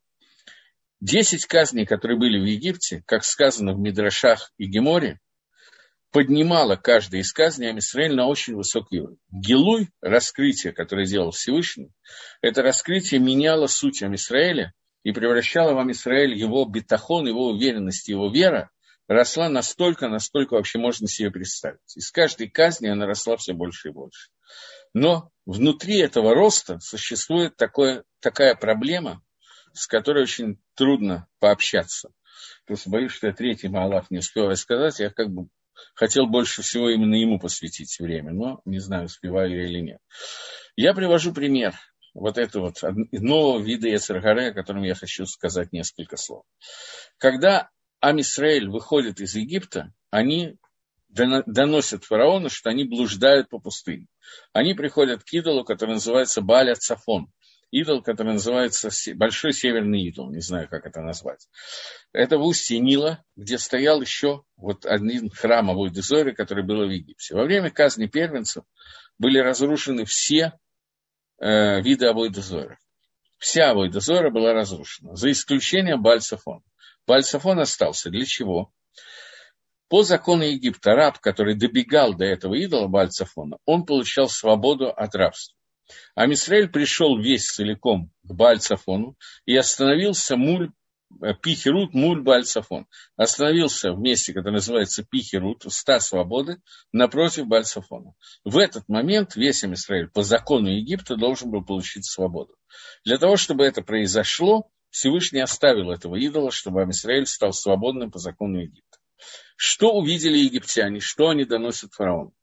A: 10 казней, которые были в Египте, как сказано в Мидрашах и Геморе, поднимала каждая из казней Ам Исраэль на очень высокий уровень. Гилуй, раскрытие, которое делал Всевышний, это раскрытие меняло суть Ам Исраэля и превращало в Ам Исраэль его бетахон, его уверенность, его вера росла настолько, насколько вообще можно себе представить. Из каждой казни она росла все больше и больше. Но внутри этого роста существует такая проблема, с которой очень трудно пообщаться. Просто боюсь, что я третий Маалах не успел рассказать. Я как бы хотел больше всего именно ему посвятить время, но не знаю, успеваю я или нет. Я привожу пример вот этого нового вида Йецер гары, о котором я хочу сказать несколько слов. Когда Ам Исраэль выходит из Египта, они доносят фараону, что они блуждают по пустыне. Они приходят к идолу, который называется Бааль Ацафон. Идол, который называется Большой Северный идол, не знаю, как это назвать. Это в устье Нила, где стоял еще вот один храм Авойд-Зоры, который был в Египте. Во время казни первенцев были разрушены все виды Авойд-Зоры. Вся Авойд-Зора была разрушена, за исключением Бааль-Цафон. Бааль-Цафон остался. Для чего? По закону Египта раб, который добегал до этого идола Бааль-Цафона, он получал свободу от рабства. Ам Исраэль пришел весь целиком к Бааль-Цафону и остановился Пихерут муль Бааль-Цафон. Остановился в месте, которое называется Пихерут, уста свободы, напротив Бааль-Цафона. В этот момент весь Ам Исраэль по закону Египта должен был получить свободу. Для того, чтобы это произошло, Всевышний оставил этого идола, чтобы Ам Исраэль стал свободным по закону Египта. Что увидели египтяне, что они доносят фараону?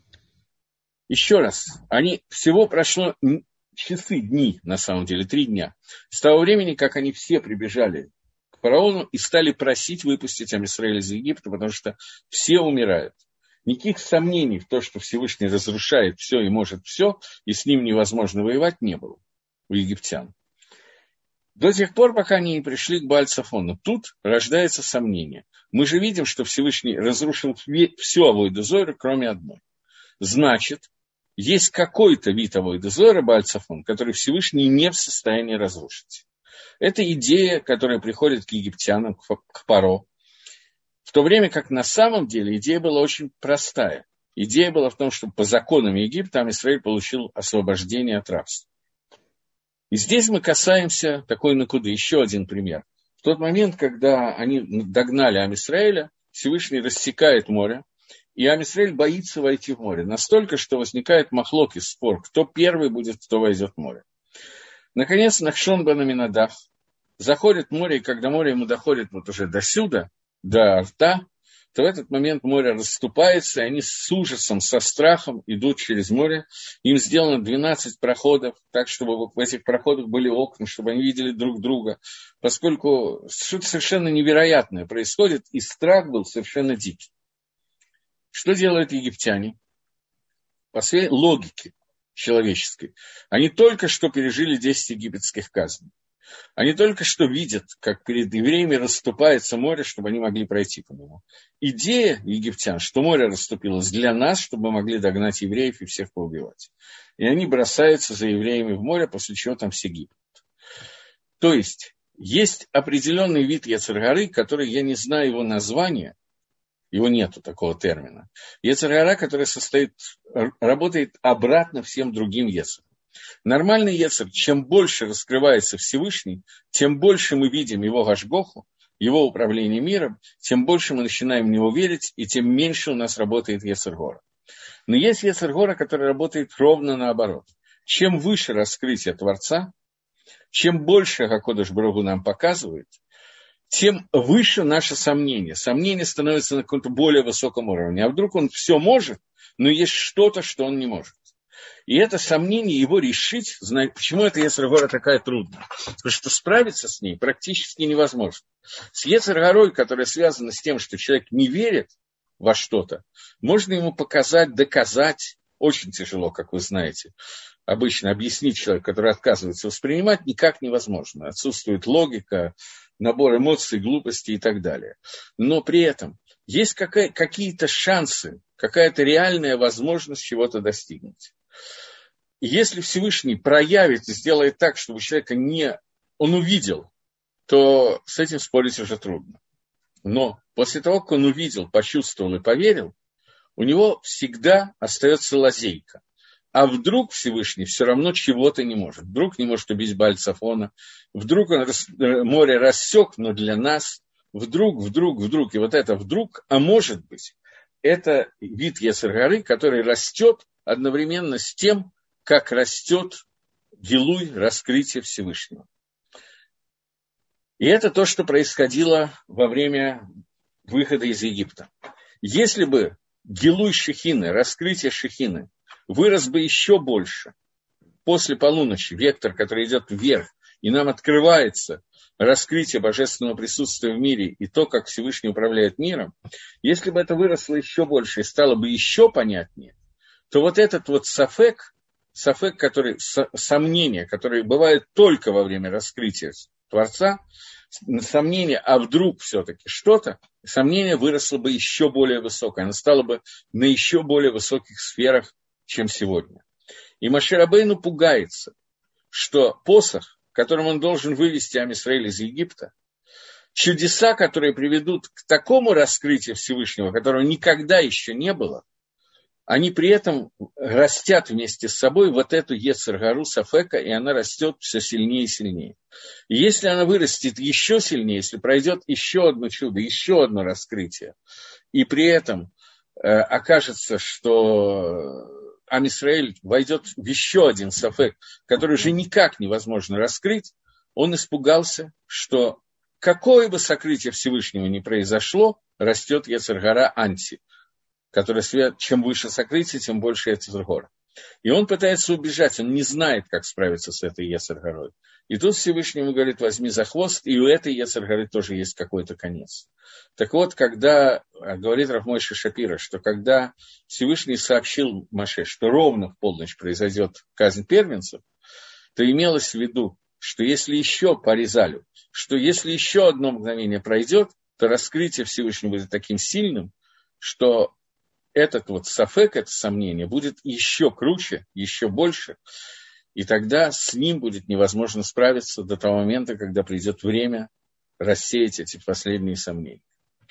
A: Еще раз, всего прошло часы, дни, на самом деле, 3 дня. С того времени, как они все прибежали к фараону и стали просить выпустить Ам Исраэль из Египта, потому что все умирают. Никаких сомнений в том, что Всевышний разрушает все и может все, и с ним невозможно воевать, не было у египтян. До тех пор, пока они не пришли к Бааль-Цафону. Тут рождается сомнение. Мы же видим, что Всевышний разрушил всю Авойд-Зору, кроме одной. Значит, есть какой-то вид Авойд-Зоры, Бааль-Цафон, который Всевышний не в состоянии разрушить. Это идея, которая приходит к египтянам, к Паро. В то время как на самом деле идея была очень простая. Идея была в том, что по законам Египта Ам Исраэль получил освобождение от рабства. И здесь мы касаемся такой накуды. Еще один пример. В тот момент, когда они догнали Ам Исраэля, Всевышний рассекает море, и Ам Исраэль боится войти в море. Настолько, что возникает махлокис, спор, кто первый будет, кто войдет в море. Наконец, Нахшон бен Аминадав заходит в море, и когда море ему доходит вот уже до сюда, до рта, то в этот момент море расступается, и они с ужасом, со страхом идут через море. Им сделано 12 проходов, так, чтобы в этих проходах были окна, чтобы они видели друг друга, поскольку что-то совершенно невероятное происходит, и страх был совершенно дикий. Что делают египтяне? По своей логике человеческой. Они только что пережили 10 египетских казней. Они только что видят, как перед евреями расступается море, чтобы они могли пройти по нему. Идея египтян, что море расступилось для нас, чтобы мы могли догнать евреев и всех поубивать. И они бросаются за евреями в море, после чего там все гибнут. То есть определенный вид Йецер гары, который, я не знаю его названия, его нету такого термина. Йецер гара, который работает обратно всем другим йецерам. Нормальный йецер, чем больше раскрывается Всевышний, тем больше мы видим его гашгоху, его управление миром, тем больше мы начинаем в него верить, и тем меньше у нас работает йецер гара. Но есть йецер гара, который работает ровно наоборот. Чем выше раскрытие Творца, чем больше Акодыш Барух Ху нам показывает, тем выше наше сомнение. Сомнение становится на каком-то более высоком уровне. А вдруг он все может, но есть что-то, что он не может. И это сомнение, его решить, почему эта йецер гара такая трудная? Потому что справиться с ней практически невозможно. С йецер гарой, которая связана с тем, что человек не верит во что-то, можно ему показать, доказать, очень тяжело, как вы знаете. обычно объяснить человеку, который отказывается воспринимать, никак невозможно. Отсутствует логика, набор эмоций, глупости и так далее. Но при этом есть какие-то шансы, какая-то реальная возможность чего-то достигнуть. И если Всевышний проявит и сделает так, чтобы человека он увидел, то с этим спорить уже трудно. Но после того, как он увидел, почувствовал и поверил, у него всегда остается лазейка. А вдруг Всевышний все равно чего-то не может. Вдруг не может убить Бааль-Цафона, вдруг он море рассек, но для нас вдруг. И вот это вдруг, а может быть, это вид Йецер-гары, который растет одновременно с тем, как растет гилуй, раскрытие Всевышнего. И это то, что происходило во время выхода из Египта. Если бы гилуй Шехины, раскрытие Шехины, вырос бы еще больше после полуночи, вектор, который идет вверх, и нам открывается раскрытие божественного присутствия в мире и то, как Всевышний управляет миром, если бы это выросло еще больше и стало бы еще понятнее, то вот этот вот сафек, сомнение, которое бывает только во время раскрытия Творца, сомнение, а вдруг все-таки что-то, сомнение выросло бы еще более высокое, оно стало бы на еще более высоких сферах, чем сегодня. И Моше Рабейну пугается, что посох, которым он должен вывести Ам Исраэль из Египта, чудеса, которые приведут к такому раскрытию Всевышнего, которого никогда еще не было, они при этом растят вместе с собой вот эту Йецер-гару Сафека, и она растет все сильнее и сильнее. И если она вырастет еще сильнее, если пройдет еще одно чудо, еще одно раскрытие, и при этом окажется, что Ам Исраэль войдет в еще один Сафек, который уже никак невозможно раскрыть, он испугался, что какое бы сокрытие Всевышнего ни произошло, растет Йецер-гара анти, которая чем выше сокрытие, тем больше Йецер-гора. И он пытается убежать, он не знает, как справиться с этой Йецер-горой. И тут Всевышний ему говорит, возьми за хвост, и у этой Йецер-горы тоже есть какой-то конец. Так вот, когда, говорит Рав Мойше Шапира, что когда Всевышний сообщил Моше, что ровно в полночь произойдет казнь первенцев, то имелось в виду, что если еще порезали, что если еще одно мгновение пройдет, то раскрытие Всевышнего будет таким сильным, что этот вот сафек, это сомнение, будет еще круче, еще больше, и тогда с ним будет невозможно справиться до того момента, когда придет время рассеять эти последние сомнения.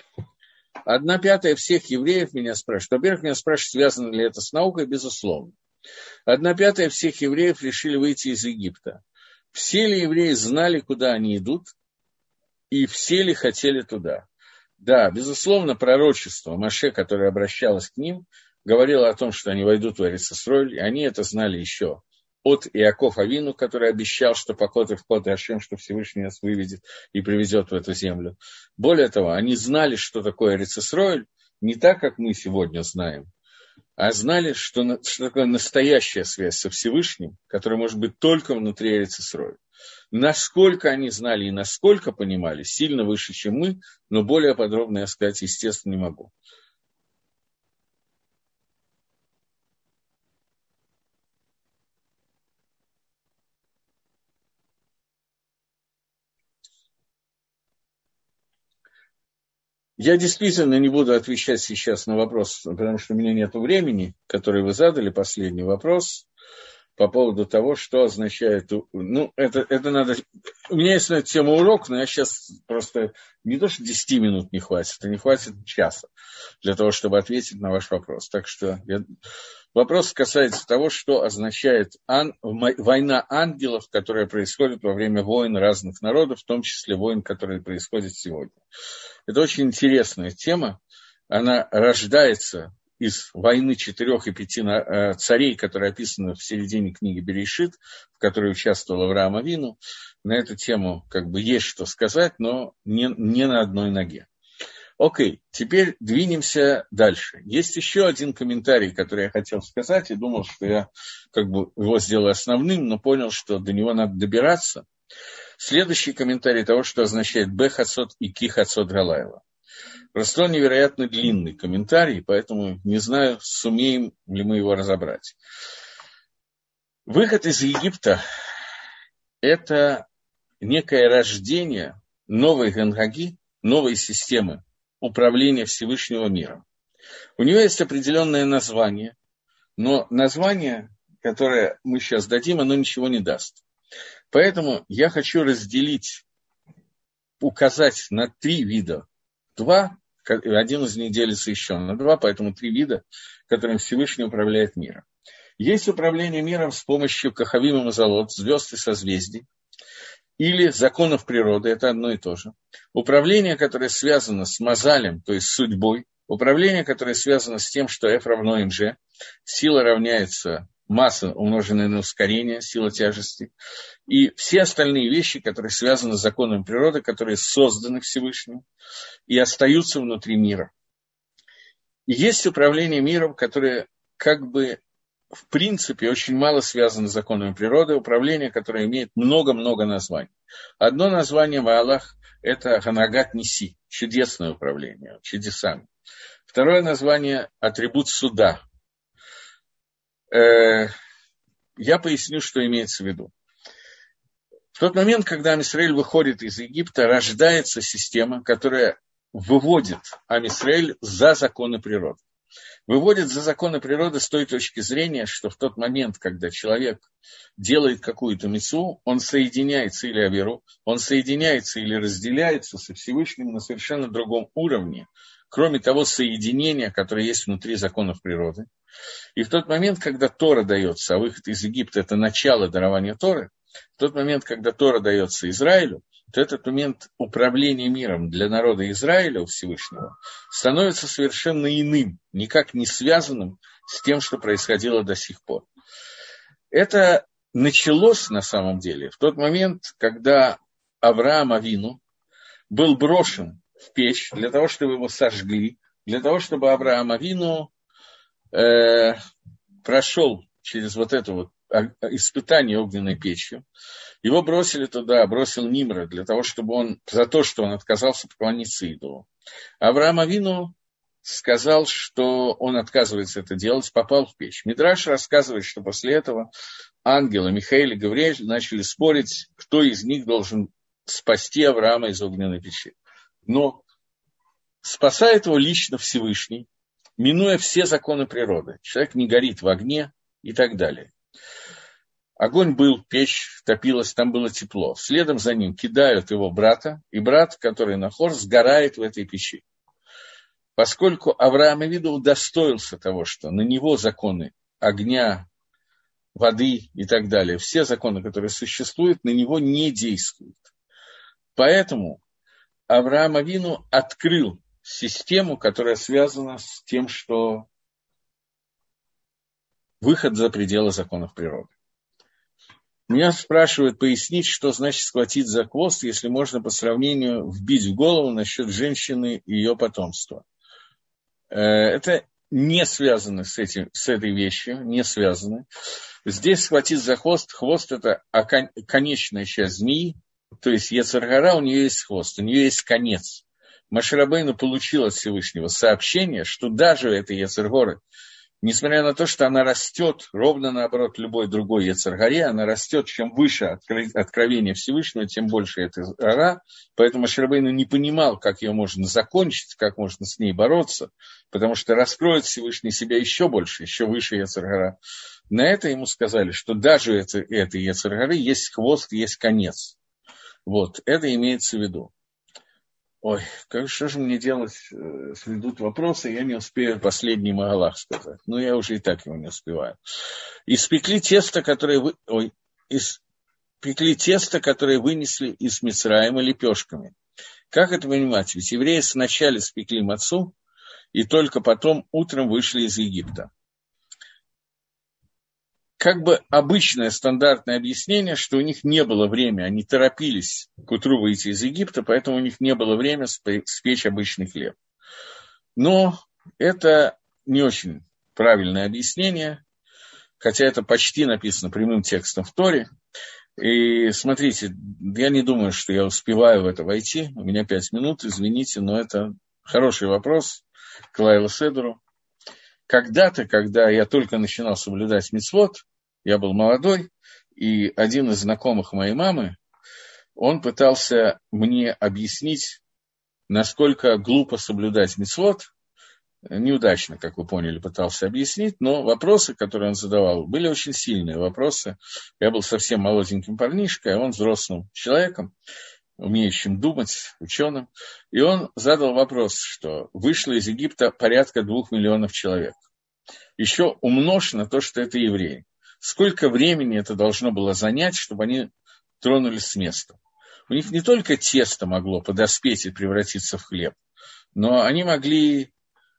A: 1/5 всех евреев меня спрашивают. Во-первых, меня спрашивают, связано ли это с наукой, безусловно. 1/5 всех евреев решили выйти из Египта. Все ли евреи знали, куда они идут, и все ли хотели туда? Да, безусловно, пророчество Моше, которое обращалось к ним, говорило о том, что они войдут в Эрец Исроэль, и они это знали еще от Иаков Авину, который обещал, что покот и вход и Ашем, что Всевышний нас выведет и приведет в эту землю. Более того, они знали, что такое Эрец Исроэль, не так, как мы сегодня знаем, а знали, что такое настоящая связь со Всевышним, которая может быть только внутри Эрец Исроэль. Насколько они знали и насколько понимали, сильно выше, чем мы, но более подробно я сказать, естественно, не могу. Я действительно не буду отвечать сейчас на вопрос, потому что у меня нет времени, который вы задали, последний вопрос, по поводу того, что означает... Ну, это надо... У меня есть на эту тему урок, но я сейчас просто... Не то, что 10 минут не хватит, а не хватит часа для того, чтобы ответить на ваш вопрос. Так что вопрос касается того, что означает война ангелов, которая происходит во время войн разных народов, в том числе войн, которые происходят сегодня. Это очень интересная тема. Она рождается из войны 4 и 5 царей, которая описана в середине книги Берешит, в которой участвовал Авраам Авину. На эту тему есть что сказать, но не на одной ноге. Окей, теперь двинемся дальше. Есть еще один комментарий, который я хотел сказать, и думал, что я его сделаю основным, но понял, что до него надо добираться. Следующий комментарий того, что означает Б-Хацот и Ки-Хацот Галайла. Просто он невероятно длинный комментарий, поэтому не знаю, сумеем ли мы его разобрать. Выход из Египта – это некое рождение новой гангаги, новой системы управления Всевышнего миром. У нее есть определенное название, но название, которое мы сейчас дадим, оно ничего не даст. Поэтому я хочу разделить, указать на 3 вида. 2, один из них делится еще на 2, поэтому 3 вида, которым Всевышний управляет миром. Есть управление миром с помощью Кахавим и Мазалот, звезд и созвездий, или законов природы, это одно и то же. Управление, которое связано с Мазалем, то есть судьбой. Управление, которое связано с тем, что F равно mg, сила равняется масса, умноженная на ускорение, сила тяжести. И все остальные вещи, которые связаны с законом природы, которые созданы Всевышним и остаются внутри мира. И есть управление миром, которое как бы в принципе очень мало связано с законами природы, управление, которое имеет много-много названий. Одно название Ваалах – это Ганагат Ниси, чудесное управление, чудесами. Второе название – атрибут суда. Я поясню, что имеется в виду. В тот момент, когда Ам Исраэль выходит из Египта, рождается система, которая выводит Ам Исраэль за законы природы. Выводит за законы природы с той точки зрения, что в тот момент, когда человек делает какую-то мицву, он соединяется или аверу, он соединяется или разделяется со Всевышним на совершенно другом уровне, кроме того соединения, которое есть внутри законов природы. И в тот момент, когда Тора дается, а выход из Египта – это начало дарования Торы, в тот момент, когда Тора дается Израилю, то этот момент управления миром для народа Израиля у Всевышнего становится совершенно иным, никак не связанным с тем, что происходило до сих пор. Это началось на самом деле в тот момент, когда Авраам Авину был брошен в печь для того, чтобы его сожгли, для того, чтобы Авраам Авину прошел через вот это вот испытание огненной печью. Его бросили туда, бросил Нимрод, для того, чтобы он, за то, что он отказался поклониться идолу. Авраам Авину сказал, что он отказывается это делать, попал в печь. Мидраш рассказывает, что после этого ангелы Михаил и Гавриэль начали спорить, кто из них должен спасти Авраама из огненной печи. Но спасает его лично Всевышний, минуя все законы природы. Человек не горит в огне и так далее. Огонь был, печь топилась, там было тепло. Следом за ним кидают его брата, и брат, который на хор, сгорает в этой печи. Поскольку Авраам Авину удостоился того, что на него законы огня, воды и так далее, все законы, которые существуют, на него не действуют. Поэтому Авраам Авину открыл систему, которая связана с тем, что выход за пределы законов природы. Меня спрашивают пояснить, что значит схватить за хвост, если можно по сравнению вбить в голову насчет женщины и ее потомства. Это не связано с этой вещью, не связано. Здесь схватить за хвост, хвост – это конечная часть змеи, то есть Йецер гара, у нее есть хвост, у нее есть конец. Моше Рабейну получил от Всевышнего сообщение, что даже эта Йецер гара, несмотря на то, что она растет, ровно наоборот любой другой Йецер гаре, она растет, чем выше откровение Всевышнего, тем больше эта гара. Поэтому Моше Рабейну не понимал, как ее можно закончить, как можно с ней бороться, потому что раскроет Всевышний себя еще больше, еще выше Йецер гара. На это ему сказали, что даже этой Йецер гары есть хвост, есть конец. Вот, это имеется в виду. Ой, что же мне делать, следуют вопросы, я не успею последний Магалах сказать. Ну, я уже и так его не успеваю. Испекли тесто, которое вынесли из Мицраима лепешками. Как это понимать? Ведь евреи сначала спекли мацу, и только потом утром вышли из Египта. Как бы обычное стандартное объяснение, что у них не было времени, они торопились к утру выйти из Египта, поэтому у них не было времени спечь обычный хлеб. Но это не очень правильное объяснение, хотя это почти написано прямым текстом в Торе. И смотрите, я не думаю, что я успеваю в это войти, у меня 5 минут, извините, но это хороший вопрос к Лайлу Седеру. Когда-то, когда я только начинал соблюдать мицвот, я был молодой, и один из знакомых моей мамы, он пытался мне объяснить, насколько глупо соблюдать мицвот. Неудачно, как вы поняли, пытался объяснить, но вопросы, которые он задавал, были очень сильные вопросы. Я был совсем молоденьким парнишкой, а он взрослым человеком, умеющим думать, ученым. И он задал вопрос, что вышло из Египта порядка 2 миллионов человек. Еще умножь на то, что это евреи. Сколько времени это должно было занять, чтобы они тронулись с места? У них не только тесто могло подоспеть и превратиться в хлеб, но они могли,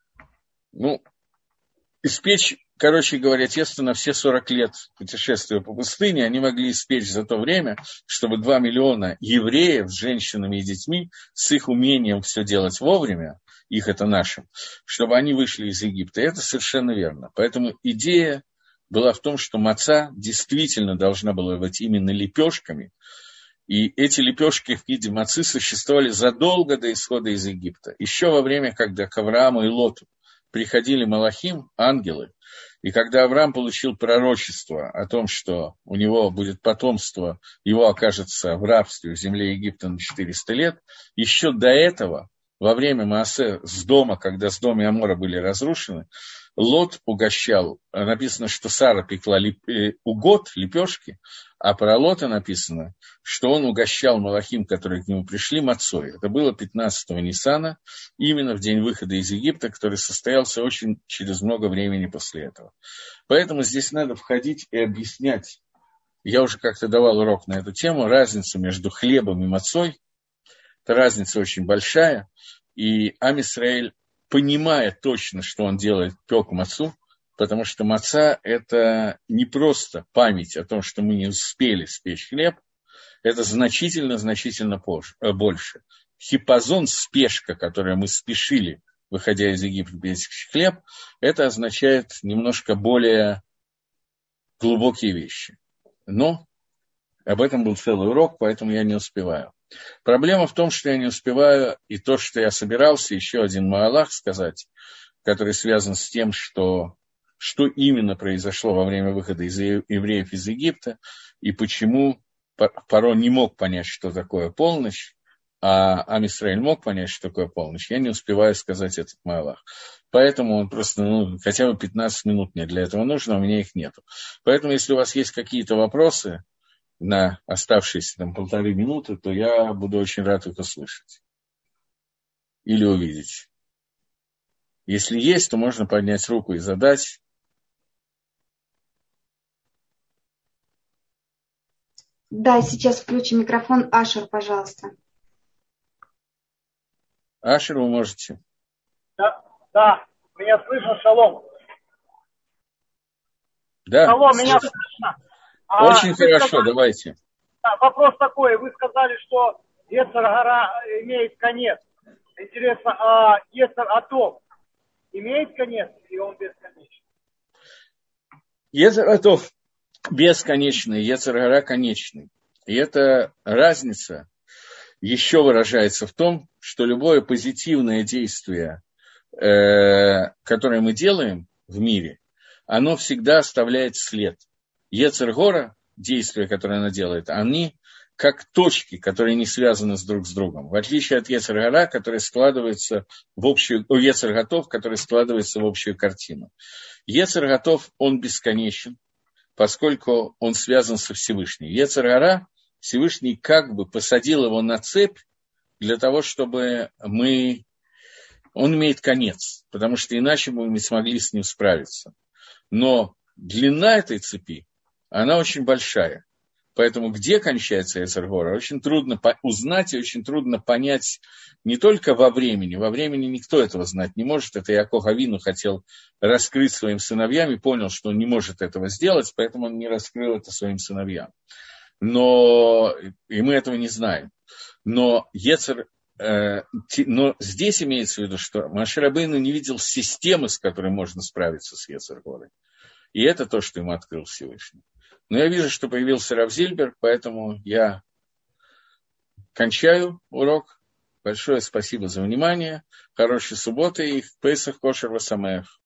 A: испечь, короче говоря, тесто на все 40 лет путешествия по пустыне. Они могли испечь за то время, чтобы 2 миллиона евреев с женщинами и детьми, с их умением все делать вовремя, их это нашим, чтобы они вышли из Египта. И это совершенно верно. Поэтому идея была в том, что маца действительно должна была быть именно лепешками. И эти лепешки в виде мацы существовали задолго до исхода из Египта. Еще во время, когда к Аврааму и Лоту приходили малахим, ангелы, и когда Авраам получил пророчество о том, что у него будет потомство, его окажется в рабстве в земле Египта на 400 лет, еще до этого, во время Маасе с дома, когда Сдом и Амора были разрушены, Лот угощал, написано, что Сара пекла угод, лепешки, а про Лота написано, что он угощал малахим, которые к нему пришли, мацой. Это было 15-го Ниссана, именно в день выхода из Египта, который состоялся очень через много времени после этого. Поэтому здесь надо входить и объяснять. Я уже как-то давал урок на эту тему, разницу между хлебом и мацой. Это разница очень большая, и Ам Исраэль, понимая точно, что он делает, пек мацу, потому что маца – это не просто память о том, что мы не успели спечь хлеб, это значительно больше. Хипазон, спешка, которую мы спешили, выходя из Египта печь хлеб, это означает немножко более глубокие вещи. Но об этом был целый урок, поэтому я не успеваю. Проблема в том, что я не успеваю, и то, что я собирался, еще один маалах сказать, который связан с тем, что именно произошло во время выхода евреев из Египта, и почему Паро не мог понять, что такое полночь, а Ам Исраэль мог понять, что такое полночь. Я не успеваю сказать этот маалах. Поэтому он просто, хотя бы 15 минут мне для этого нужно, а у меня их нету. Поэтому, если у вас есть какие-то вопросы на оставшиеся 1,5 минуты, то я буду очень рад их услышать или увидеть. Если есть, то можно поднять руку и задать.
B: Да, сейчас включим микрофон. Ашер, пожалуйста.
A: Ашер, вы можете.
C: Да, меня слышно, шалом.
A: Да.
C: Шалом, меня слышно.
A: Очень хорошо, давайте.
C: Вопрос такой, вы сказали, что Йецер Гара имеет конец. Интересно, а Йецер Атов имеет конец, или он бесконечный?
A: Йецер Атов бесконечный, Йецер Гара конечный. И эта разница еще выражается в том, что любое позитивное действие, которое мы делаем в мире, оно всегда оставляет след. Йецер Гора, действия, которые она делает, они как точки, которые не связаны друг с другом. В отличие от Йецер Гара, который складывается в общую, Йецер Готов, который складывается в общую картину. Йецер Готов, он бесконечен, поскольку он связан со Всевышним. Йецер Гара, Всевышний как бы посадил его на цепь для того, чтобы он имеет конец, потому что иначе мы не смогли с ним справиться. Но длина этой цепи, она очень большая. Поэтому где кончается Йецер Гора, очень трудно узнать и очень трудно понять не только во времени. Во времени никто этого знать не может. Это Яаков Авину хотел раскрыть своим сыновьям и понял, что он не может этого сделать, поэтому он не раскрыл это своим сыновьям. И мы этого не знаем. Но здесь имеется в виду, что Моше Рабейну не видел системы, с которой можно справиться с Йецер Горой. И это то, что ему открыл Всевышний. Но я вижу, что появился Рав Зильбер, поэтому я кончаю урок. Большое спасибо за внимание. Хорошей субботы и Песах Кошер ва Самеах.